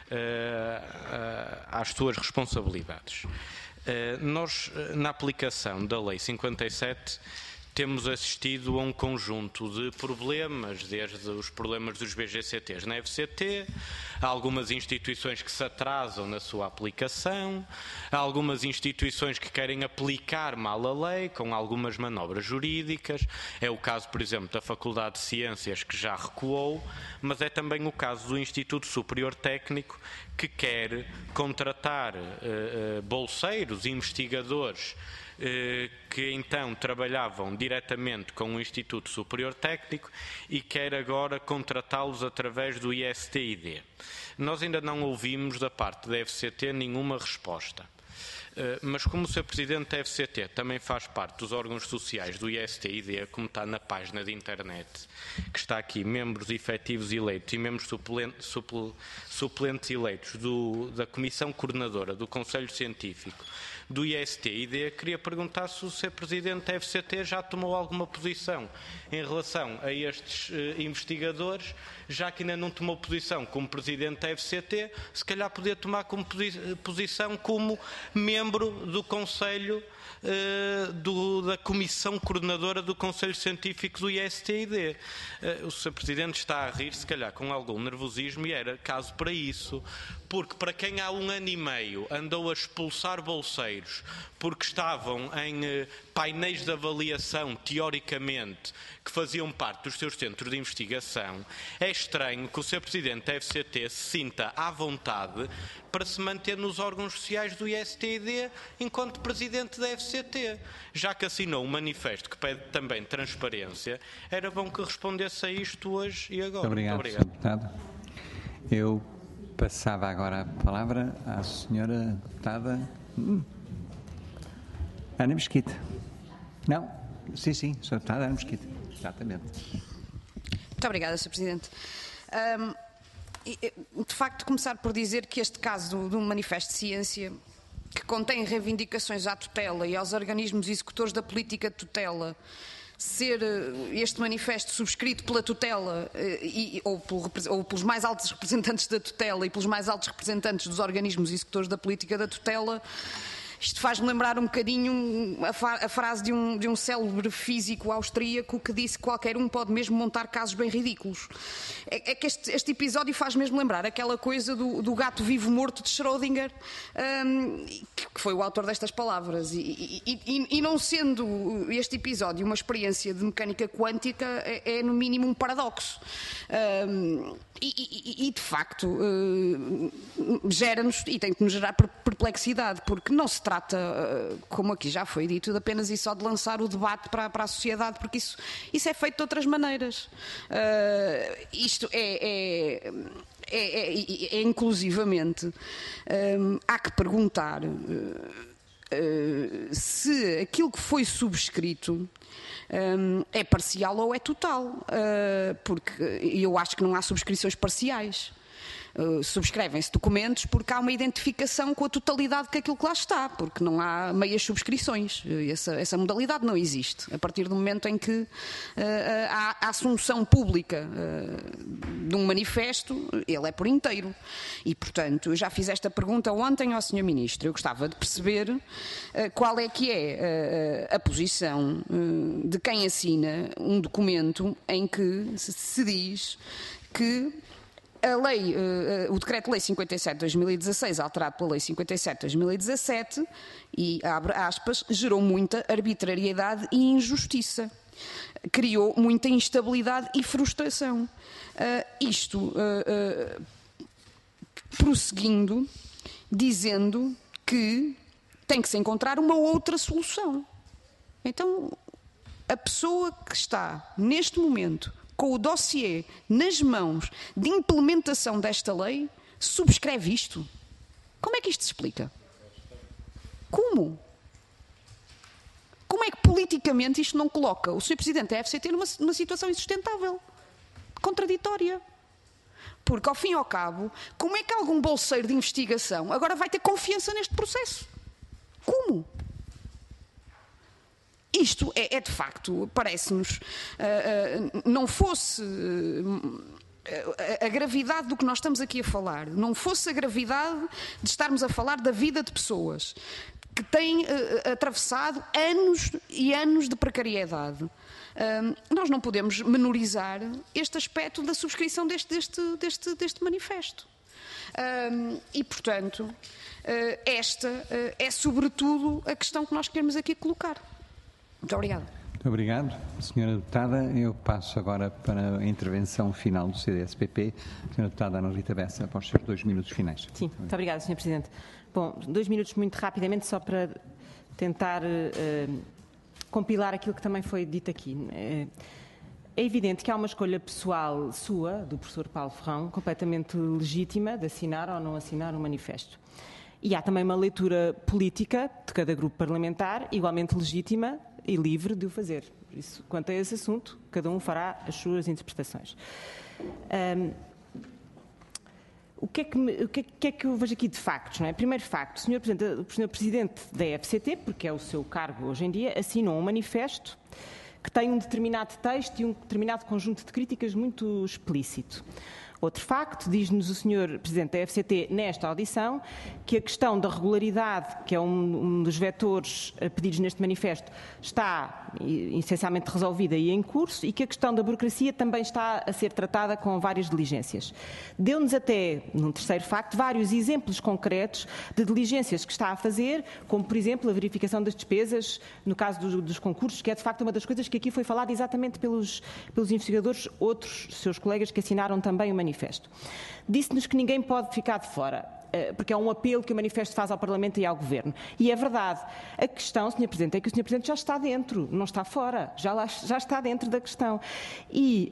às suas responsabilidades. Nós, na aplicação da Lei 57, temos assistido a um conjunto de problemas, desde os problemas dos BGCTs na FCT, há algumas instituições que se atrasam na sua aplicação, há algumas instituições que querem aplicar mal a lei, com algumas manobras jurídicas. É o caso, por exemplo, da Faculdade de Ciências, que já recuou, mas é também o caso do Instituto Superior Técnico, que quer contratar bolseiros, investigadores, que então trabalhavam diretamente com o Instituto Superior Técnico e quer agora contratá-los através do ISTID. Nós ainda não ouvimos da parte da FCT nenhuma resposta. Mas como o Sr. Presidente da FCT também faz parte dos órgãos sociais do ISTID, como está na página de internet, que está aqui, membros efetivos eleitos e membros suplentes eleitos da Comissão Coordenadora do Conselho Científico do ISTID, queria perguntar se o Sr. Presidente da FCT já tomou alguma posição em relação a estes investigadores, já que ainda não tomou posição como Presidente da FCT, se calhar podia tomar como posição como membro do Conselho, da Comissão Coordenadora do Conselho Científico do ISTID. O Sr. Presidente está a rir, se calhar com algum nervosismo, e era caso para isso, porque para quem há 1 ano e meio andou a expulsar bolseiros porque estavam em painéis de avaliação, teoricamente, que faziam parte dos seus centros de investigação, é estranho que o Sr. Presidente da FCT se sinta à vontade para se manter nos órgãos sociais do ISTID enquanto Presidente da FCT. Já que assinou um manifesto que pede também transparência, era bom que respondesse a isto hoje e agora. Muito obrigado, Sr. Deputado. Eu passava agora a palavra à Sra. Deputada Ana Mesquita. Não? Sim, Sra. Deputada Ana Mesquita. Exatamente. Muito obrigada, Sr. Presidente. De facto, começar por dizer que este caso do Manifesto de Ciência, que contém reivindicações à tutela e aos organismos executores da política de tutela, ser este manifesto subscrito pela tutela ou pelos mais altos representantes da tutela e pelos mais altos representantes dos organismos executores da política da tutela, isto faz-me lembrar um bocadinho a frase de um célebre físico austríaco que disse que qualquer um pode mesmo montar casos bem ridículos. É que este episódio faz mesmo lembrar aquela coisa do gato vivo-morto de Schrödinger, que foi o autor destas palavras. E não sendo este episódio uma experiência de mecânica quântica, é no mínimo um paradoxo. E de facto gera-nos e tem que nos gerar perplexidade, porque não se trata, como aqui já foi dito, de apenas e só de lançar o debate para a sociedade, porque isso é feito de outras maneiras. Isto é inclusivamente, há que perguntar se aquilo que foi subscrito é parcial ou é total, porque eu acho que não há subscrições parciais. subscrevem-se documentos porque há uma identificação com a totalidade daquilo que lá está, porque não há meias subscrições. Essa modalidade não existe. A partir do momento em que há a assunção pública de um manifesto, ele é por inteiro. E, portanto, eu já fiz esta pergunta ontem ao Sr. Ministro. Eu gostava de perceber qual é que é a posição de quem assina um documento em que se diz que a lei, o Decreto-Lei 57/2016, alterado pela Lei 57/2017, e, abre aspas, gerou muita arbitrariedade e injustiça. Criou muita instabilidade e frustração. Prosseguindo, dizendo que tem que se encontrar uma outra solução. Então, a pessoa que está, neste momento, com o dossiê nas mãos de implementação desta lei, subscreve isto. Como é que isto se explica? Como? Como é que politicamente isto não coloca o Sr. Presidente da FCT numa situação insustentável, contraditória? Porque, ao fim e ao cabo, como é que algum bolseiro de investigação agora vai ter confiança neste processo? Como? Isto é de facto, parece-nos, não fosse a gravidade do que nós estamos aqui a falar, não fosse a gravidade de estarmos a falar da vida de pessoas que têm atravessado anos e anos de precariedade. Nós não podemos menorizar este aspecto da subscrição deste manifesto. E, portanto, esta é sobretudo a questão que nós queremos aqui colocar. Muito obrigada. Muito obrigado, Sra. Deputada. Eu passo agora para a intervenção final do CDS-PP. Sra. Deputada Ana Rita Bessa, para os seus 2 minutos finais. Sim, muito obrigada, Sr. Presidente. Bom, 2 minutos muito rapidamente, só para tentar compilar aquilo que também foi dito aqui. É evidente que há uma escolha pessoal sua, do professor Paulo Ferrão, completamente legítima de assinar ou não assinar um manifesto. E há também uma leitura política de cada grupo parlamentar, igualmente legítima e livre de o fazer. Isso, quanto a esse assunto, cada um fará as suas interpretações. O que é que eu vejo aqui de factos? Não é? Primeiro facto, o Sr. Presidente da FCT, porque é o seu cargo hoje em dia, assinou um manifesto que tem um determinado texto e um determinado conjunto de críticas muito explícito. Outro facto, diz-nos o Sr. Presidente da FCT nesta audição, que a questão da regularidade, que é um dos vetores pedidos neste manifesto, está essencialmente resolvida e em curso, e que a questão da burocracia também está a ser tratada com várias diligências. Deu-nos até, num terceiro facto, vários exemplos concretos de diligências que está a fazer, como, por exemplo, a verificação das despesas, no caso dos concursos, que é, de facto, uma das coisas que aqui foi falada exatamente pelos investigadores, outros seus colegas que assinaram também o manifesto. Disse-nos que ninguém pode ficar de fora, porque é um apelo que o manifesto faz ao Parlamento e ao Governo. E é verdade. A questão, Sr. Presidente, é que o Sr. Presidente já está dentro, não está fora, já está dentro da questão. E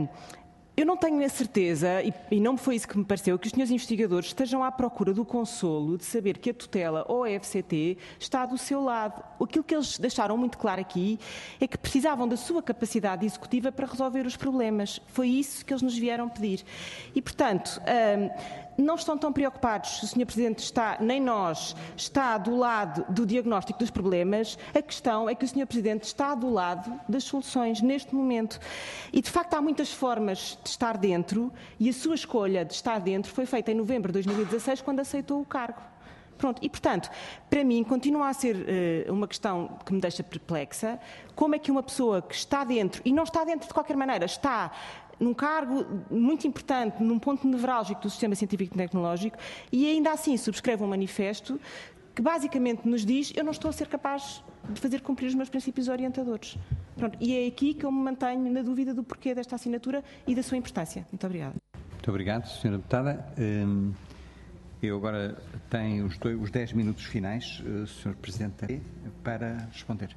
eu não tenho a certeza, e não foi isso que me pareceu, que os senhores investigadores estejam à procura do consolo de saber que a tutela ou a FCT está do seu lado. Aquilo que eles deixaram muito claro aqui é que precisavam da sua capacidade executiva para resolver os problemas. Foi isso que eles nos vieram pedir. E, portanto, não estão tão preocupados se o Sr. Presidente está, nem nós, está do lado do diagnóstico dos problemas. A questão é que o Sr. Presidente está do lado das soluções neste momento. E, de facto, há muitas formas de estar dentro, e a sua escolha de estar dentro foi feita em novembro de 2016, quando aceitou o cargo. Pronto, e, portanto, para mim, continua a ser uma questão que me deixa perplexa. Como é que uma pessoa que está dentro, e não está dentro de qualquer maneira, está num cargo muito importante, num ponto nevrálgico do sistema científico e tecnológico, e ainda assim subscreve um manifesto que basicamente nos diz: eu não estou a ser capaz de fazer cumprir os meus princípios orientadores. Pronto, e é aqui que eu me mantenho na dúvida do porquê desta assinatura e da sua importância. Muito obrigada. Muito obrigado, Sra. Deputada. Eu agora tenho os 10 minutos finais, Sr. Presidente, para responder.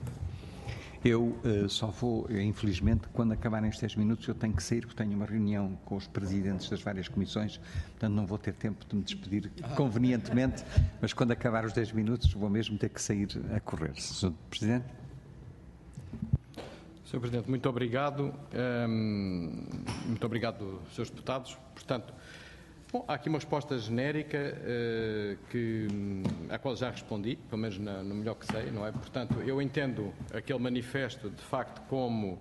Eu só vou, infelizmente, quando acabarem os 10 minutos, eu tenho que sair, porque tenho uma reunião com os presidentes das várias comissões, portanto não vou ter tempo de me despedir convenientemente, mas quando acabar os 10 minutos vou mesmo ter que sair a correr. Sr. Presidente. Sr. Presidente, muito obrigado. Muito obrigado, Srs. Deputados. Portanto, Bom, há aqui uma resposta genérica à qual já respondi, pelo menos no melhor que sei, não é? Portanto, eu entendo aquele manifesto, de facto, como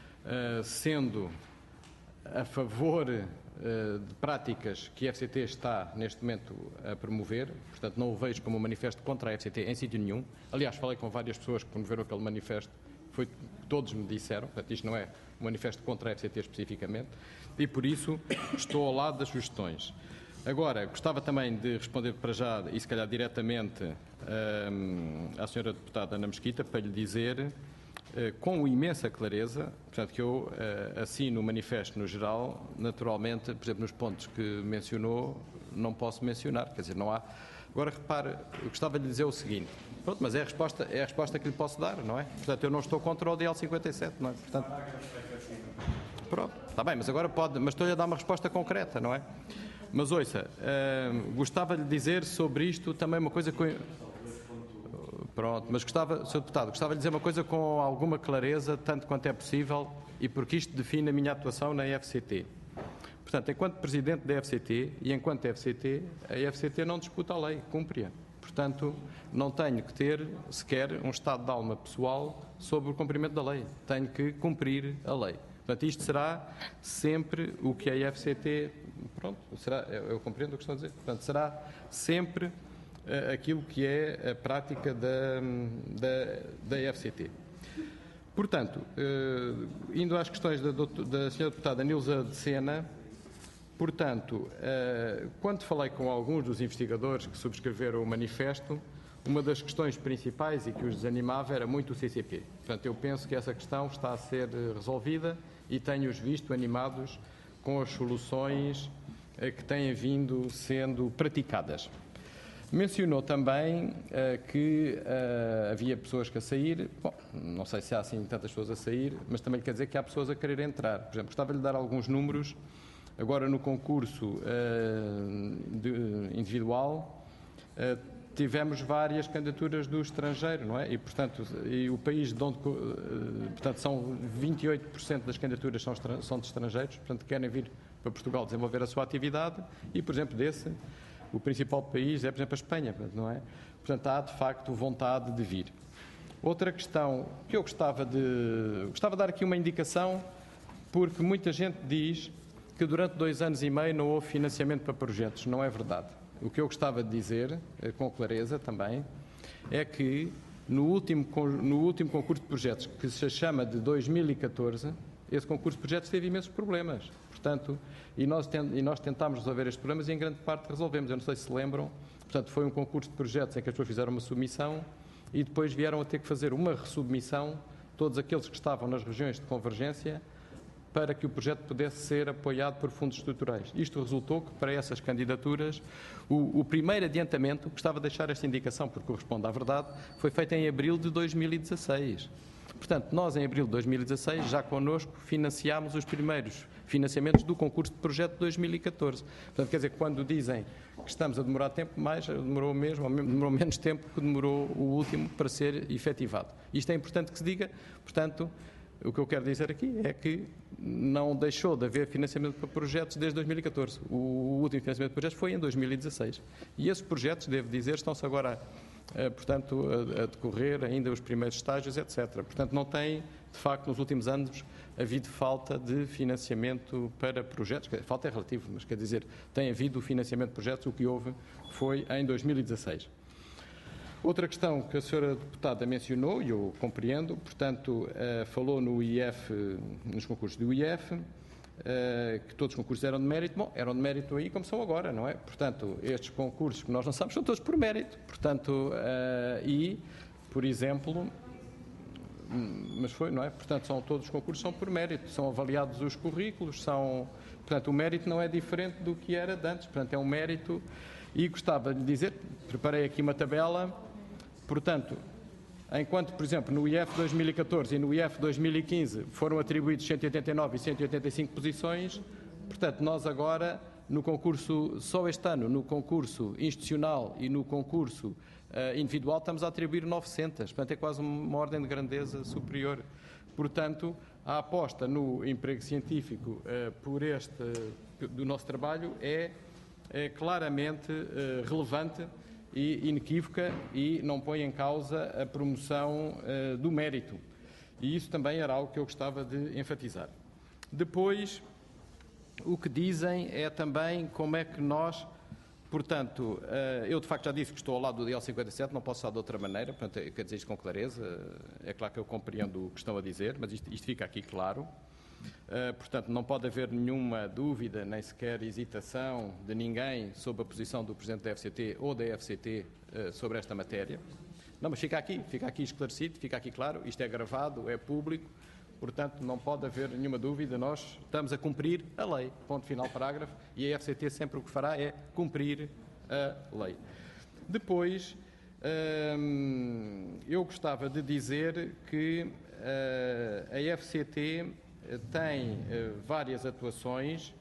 sendo a favor de práticas que a FCT está, neste momento, a promover. Portanto, não o vejo como um manifesto contra a FCT em sítio nenhum. Aliás, falei com várias pessoas que promoveram aquele manifesto, todos me disseram, portanto, isto não é um manifesto contra a FCT especificamente, e por isso estou ao lado das sugestões. Agora, gostava também de responder para já, e se calhar diretamente, à senhora deputada Ana Mesquita, para lhe dizer, com imensa clareza, portanto, que eu assino o manifesto no geral, naturalmente, por exemplo, nos pontos que mencionou, não posso mencionar, quer dizer, não há. Agora, repare, eu gostava de lhe dizer o seguinte, pronto, mas é a resposta que lhe posso dar, não é? Portanto, eu não estou contra o DL 57, não é? Portanto, pronto, está bem, mas agora pode, mas estou-lhe a dar uma resposta concreta, não é? Mas ouça, gostava de lhe dizer sobre isto também uma coisa que... Pronto, mas gostava, Sr. Deputado, gostava de dizer uma coisa com alguma clareza, tanto quanto é possível, e porque isto define a minha atuação na FCT. Portanto, enquanto Presidente da FCT e enquanto FCT, a FCT não disputa a lei, cumpre-a. Portanto, não tenho que ter sequer um estado de alma pessoal sobre o cumprimento da lei. Tenho que cumprir a lei. Portanto, isto será sempre o que a FCT... Pronto, será, eu compreendo o que estão a dizer. Portanto, será sempre aquilo que é a prática da FCT. Portanto, indo às questões da senhora deputada Nilza de Sena, portanto, quando falei com alguns dos investigadores que subscreveram o manifesto, uma das questões principais e que os desanimava era muito o CCP. Portanto, eu penso que essa questão está a ser resolvida e tenho-os visto animados com as soluções que têm vindo sendo praticadas. Mencionou também que havia pessoas que a sair. Bom, não sei se há assim tantas pessoas a sair, mas também quer dizer que há pessoas a querer entrar. Por exemplo, gostava de lhe dar alguns números. Agora, no concurso individual, tivemos várias candidaturas do estrangeiro, não é? E, portanto, o país de onde... Portanto, são 28% das candidaturas são de estrangeiros, portanto, querem vir para Portugal desenvolver a sua atividade e, por exemplo, o principal país é, por exemplo, a Espanha, não é? Portanto, há, de facto, vontade de vir. Outra questão que eu gostava de dar aqui uma indicação, porque muita gente diz que durante 2 anos e meio não houve financiamento para projetos. Não é verdade. O que eu gostava de dizer, com clareza também, é que no último concurso de projetos, que se chama de 2014, esse concurso de projetos teve imensos problemas. Portanto, e nós tentámos resolver estes problemas e em grande parte resolvemos. Eu não sei se lembram, portanto, foi um concurso de projetos em que as pessoas fizeram uma submissão e depois vieram a ter que fazer uma ressubmissão, todos aqueles que estavam nas regiões de convergência, para que o projeto pudesse ser apoiado por fundos estruturais. Isto resultou que, para essas candidaturas, o primeiro adiantamento, gostava de deixar esta indicação, porque corresponde à verdade, foi feito em abril de 2016. Portanto, nós, em abril de 2016, já connosco financiámos os primeiros financiamentos do concurso de projeto de 2014. Portanto, quer dizer, quando dizem que estamos a demorar tempo, demorou menos tempo que demorou o último para ser efetivado. Isto é importante que se diga, portanto, o que eu quero dizer aqui é que não deixou de haver financiamento para projetos desde 2014. O último financiamento de projetos foi em 2016. E esses projetos, devo dizer, estão-se agora, portanto, a decorrer ainda os primeiros estágios, etc. Portanto, não tem, de facto, nos últimos anos, havido falta de financiamento para projetos. Falta é relativo, mas quer dizer, tem havido financiamento de projetos, o que houve foi em 2016. Outra questão que a senhora deputada mencionou, e eu compreendo, portanto, falou no IEF, nos concursos do IEF, que todos os concursos eram de mérito. Bom, eram de mérito aí como são agora, não é? Portanto, estes concursos que nós lançamos são todos por mérito. Portanto, e, por exemplo, mas foi, não é? Portanto, todos os concursos são por mérito, são avaliados os currículos, portanto, o mérito não é diferente do que era de antes, portanto, é um mérito. E gostava de dizer, preparei aqui uma tabela. Portanto, enquanto, por exemplo, no IEF 2014 e no IEF 2015 foram atribuídos 189 e 185 posições, portanto, nós agora, no concurso, só este ano, no concurso institucional e no concurso individual, estamos a atribuir 900. Portanto, é quase uma ordem de grandeza superior. Portanto, a aposta no emprego científico do nosso trabalho é é claramente relevante e inequívoca e não põe em causa a promoção do mérito. E isso também era algo que eu gostava de enfatizar. Depois, o que dizem é também como é que nós, portanto, eu de facto já disse que estou ao lado do DL 57, não posso estar de outra maneira, portanto, eu quero dizer isto com clareza, é claro que eu compreendo o que estão a dizer, mas isto fica aqui claro. Portanto, não pode haver nenhuma dúvida, nem sequer hesitação de ninguém sobre a posição do Presidente da FCT ou da FCT sobre esta matéria. Não, mas fica aqui esclarecido, fica aqui claro, isto é gravado, é público, portanto, não pode haver nenhuma dúvida, nós estamos a cumprir a lei, ponto final, parágrafo, e a FCT sempre o que fará é cumprir a lei. Depois, eu gostava de dizer que a FCT tem várias atuações.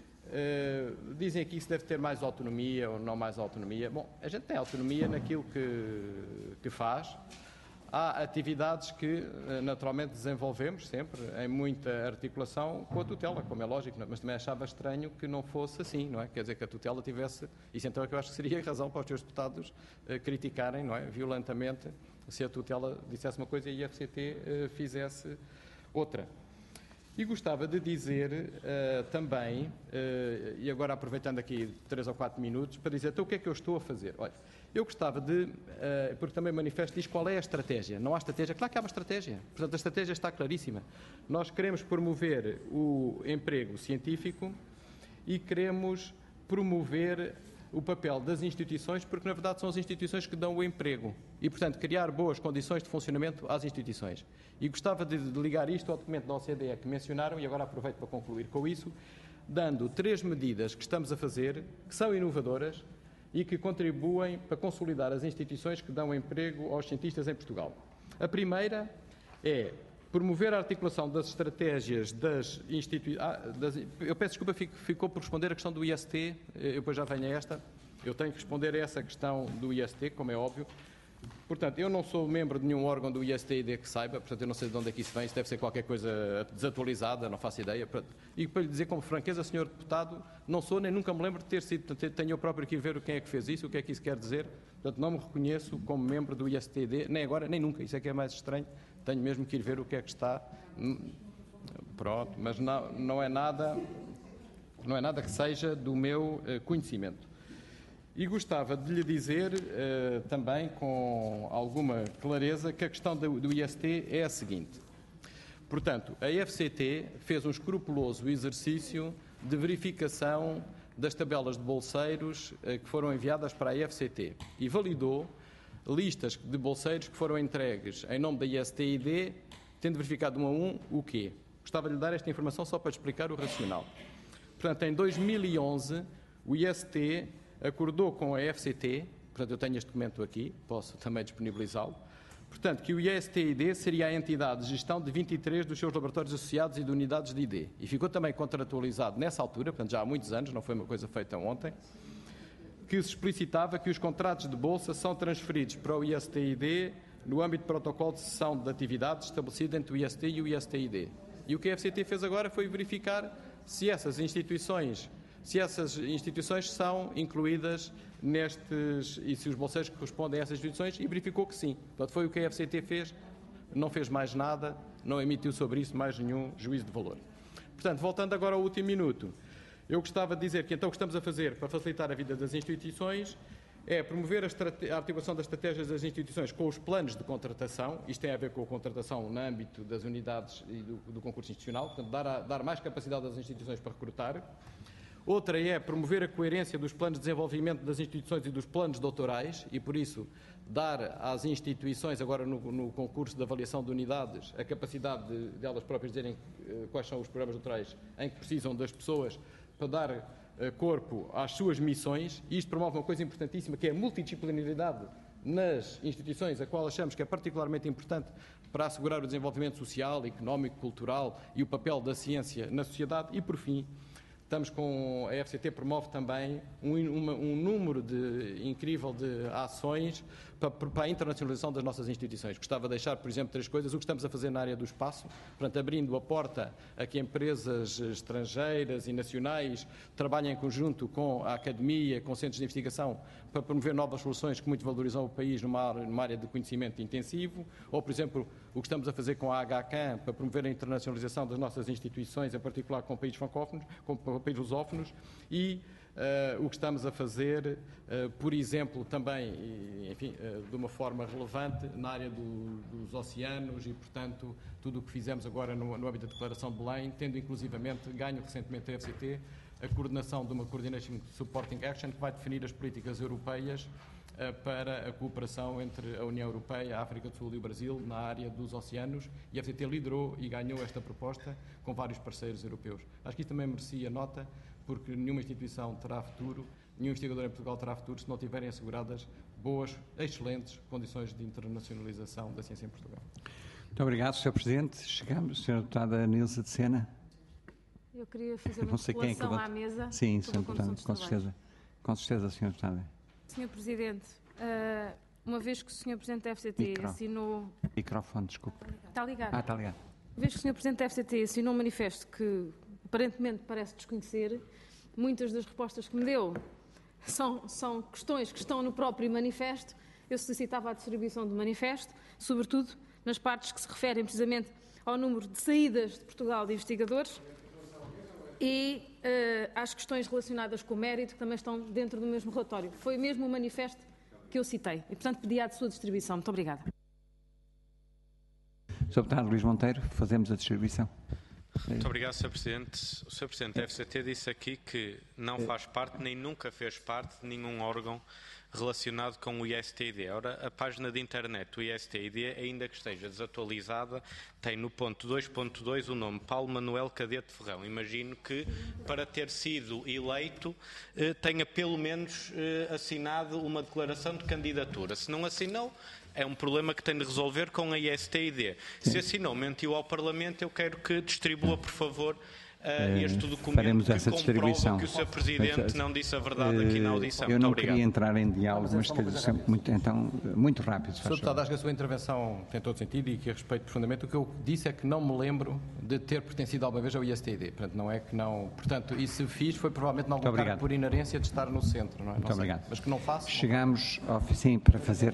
Dizem aqui que se deve ter mais autonomia ou não mais autonomia. Bom, a gente tem autonomia naquilo que faz. Há atividades que naturalmente desenvolvemos sempre em muita articulação com a tutela, como é lógico, mas também achava estranho que não fosse assim, não é? Quer dizer, que a tutela tivesse... Isso então é que eu acho que seria razão para os seus deputados criticarem, não é? Violentamente, se a tutela dissesse uma coisa e a FCT fizesse outra. E gostava de dizer também, e agora aproveitando aqui 3 ou 4 minutos, para dizer então o que é que eu estou a fazer. Olha, eu gostava de, porque também manifesto diz qual é a estratégia. Não há estratégia? Claro que há uma estratégia. Portanto, a estratégia está claríssima. Nós queremos promover o emprego científico e queremos promover o papel das instituições, porque na verdade são as instituições que dão o emprego e, portanto, criar boas condições de funcionamento às instituições. E gostava de ligar isto ao documento da OCDE que mencionaram, e agora aproveito para concluir com isso, dando 3 medidas que estamos a fazer, que são inovadoras e que contribuem para consolidar as instituições que dão emprego aos cientistas em Portugal. A primeira é promover a articulação das estratégias das instituições... eu peço desculpa, ficou por responder a questão do IST, eu depois já venho a esta. Eu tenho que responder a essa questão do IST, como é óbvio. Portanto, eu não sou membro de nenhum órgão do IST-ID que saiba, portanto, eu não sei de onde é que isso vem, isso deve ser qualquer coisa desatualizada, não faço ideia. E para lhe dizer com franqueza, Sr. Deputado, não sou, nem nunca me lembro de ter sido, portanto, tenho eu próprio que ir ver quem é que fez isso, o que é que isso quer dizer. Portanto, não me reconheço como membro do IST-ID, nem agora, nem nunca, isso é que é mais estranho. Tenho mesmo que ir ver o que é que está. Pronto, mas não é nada que seja do meu conhecimento. E gostava de lhe dizer também com alguma clareza que a questão do IST é a seguinte. Portanto, a FCT fez um escrupuloso exercício de verificação das tabelas de bolseiros que foram enviadas para a FCT e validou listas de bolseiros que foram entregues em nome da IST-ID, tendo verificado um a um o quê? Gostava de lhe dar esta informação só para explicar o racional. Portanto, em 2011, o IST acordou com a FCT, portanto, eu tenho este documento aqui, posso também disponibilizá-lo, portanto, que o IST-ID seria a entidade de gestão de 23 dos seus laboratórios associados e de unidades de ID. E ficou também contratualizado nessa altura, portanto, já há muitos anos, não foi uma coisa feita ontem, que se explicitava que os contratos de bolsa são transferidos para o IST-ID no âmbito do protocolo de cessão de atividades estabelecido entre o IST e o IST-ID. E o que a FCT fez agora foi verificar se essas instituições são incluídas nestes, e se os bolseiros correspondem a essas instituições, e verificou que sim. Portanto, foi o que a FCT fez, não fez mais nada, não emitiu sobre isso mais nenhum juízo de valor. Portanto, voltando agora ao último minuto, eu gostava de dizer que então o que estamos a fazer para facilitar a vida das instituições é promover a articulação das estratégias das instituições com os planos de contratação, isto tem a ver com a contratação no âmbito das unidades e do concurso institucional, portanto, dar mais capacidade às instituições para recrutar. Outra é promover a coerência dos planos de desenvolvimento das instituições e dos planos doutorais e, por isso, dar às instituições, agora no concurso de avaliação de unidades, a capacidade de elas próprias dizerem quais são os programas doutorais em que precisam das pessoas para dar corpo às suas missões. E isto promove uma coisa importantíssima, que é a multidisciplinaridade nas instituições, a qual achamos que é particularmente importante para assegurar o desenvolvimento social, económico, cultural e o papel da ciência na sociedade. E, por fim, a FCT promove também um número incrível de ações para a internacionalização das nossas instituições. Gostava de deixar, por exemplo, 3 coisas. O que estamos a fazer na área do espaço, portanto, abrindo a porta a que empresas estrangeiras e nacionais trabalhem em conjunto com a academia, com centros de investigação, para promover novas soluções que muito valorizam o país numa área de conhecimento intensivo. Ou, por exemplo, o que estamos a fazer com a HCAM para promover a internacionalização das nossas instituições, em particular com países francófonos, com países lusófonos, e o que estamos a fazer, por exemplo, também, enfim, de uma forma relevante na área dos oceanos e, portanto, tudo o que fizemos agora no âmbito da Declaração de Belém, tendo inclusivamente ganho recentemente a FCT a coordenação de uma Coordination Supporting Action que vai definir as políticas europeias para a cooperação entre a União Europeia, a África do Sul e o Brasil na área dos oceanos, e a FCT liderou e ganhou esta proposta com vários parceiros europeus. Acho que isto também merecia nota, porque nenhuma instituição terá futuro, nenhum investigador em Portugal terá futuro se não tiverem asseguradas boas, excelentes condições de internacionalização da ciência em Portugal. Muito obrigado, Sr. Presidente. Chegamos, Sra. Deputada Nilza de Sena. Eu queria fazer uma colação à mesa. Sim, Sr. Deputado, com certeza. Com certeza, Sra. Deputada. Sr. Presidente, uma vez que o Sr. Presidente da FCT assinou... Microfone, desculpe. Está ligado? Está ligado. Uma vez que o Sr. Presidente da FCT assinou um manifesto que aparentemente parece desconhecer, muitas das respostas que me deu são questões que estão no próprio manifesto. Eu solicitava a distribuição do manifesto, sobretudo nas partes que se referem precisamente ao número de saídas de Portugal de investigadores e às questões relacionadas com o mérito, que também estão dentro do mesmo relatório. Foi mesmo o manifesto que eu citei e, portanto, pedi a sua distribuição. Muito obrigada. Sr. Deputado Luís Monteiro, fazemos a distribuição. Muito obrigado, Sr. Presidente. O Sr. Presidente da FCT disse aqui que não faz parte, nem nunca fez parte de nenhum órgão relacionado com o ISTID. Ora, a página de internet do ISTID, ainda que esteja desatualizada, tem no ponto 2.2 o nome Paulo Manuel Cadete Ferrão. Imagino que, para ter sido eleito, tenha pelo menos assinado uma declaração de candidatura. Se não assinou, é um problema que tem de resolver com a ISTID. Se assinou, mentiu ao Parlamento, eu quero que distribua, por favor, este documento que comprova que o Sr. Presidente não disse a verdade aqui na audição. Eu não queria entrar em diálogo, mas muito rápido. Sr. Deputado, acho que a sua intervenção tem todo sentido e que a respeito profundamente. O que eu disse é que não me lembro de ter pertencido alguma vez ao ISTID. Portanto, não é que não... Portanto, e se fiz foi provavelmente não voltar por inerência de estar no centro, não é? Muito obrigado. Mas que não faço... Chegamos ao fim para fazer...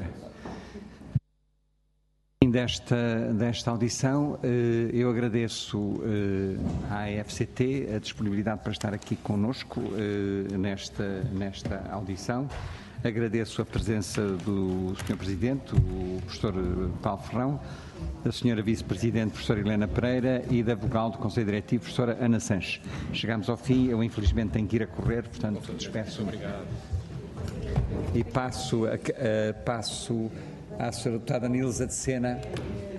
Desta audição, eu agradeço à FCT a disponibilidade para estar aqui conosco nesta audição. Agradeço a presença do Sr. Presidente, o professor Paulo Ferrão, da Sra. Vice-Presidente, professora Helena Pereira, e da vogal do Conselho Diretivo, professora Ana Sanches. Chegamos ao fim, eu infelizmente tenho que ir a correr, portanto despeço. Obrigado. E passo à Sra. Deputada Nilza de Sena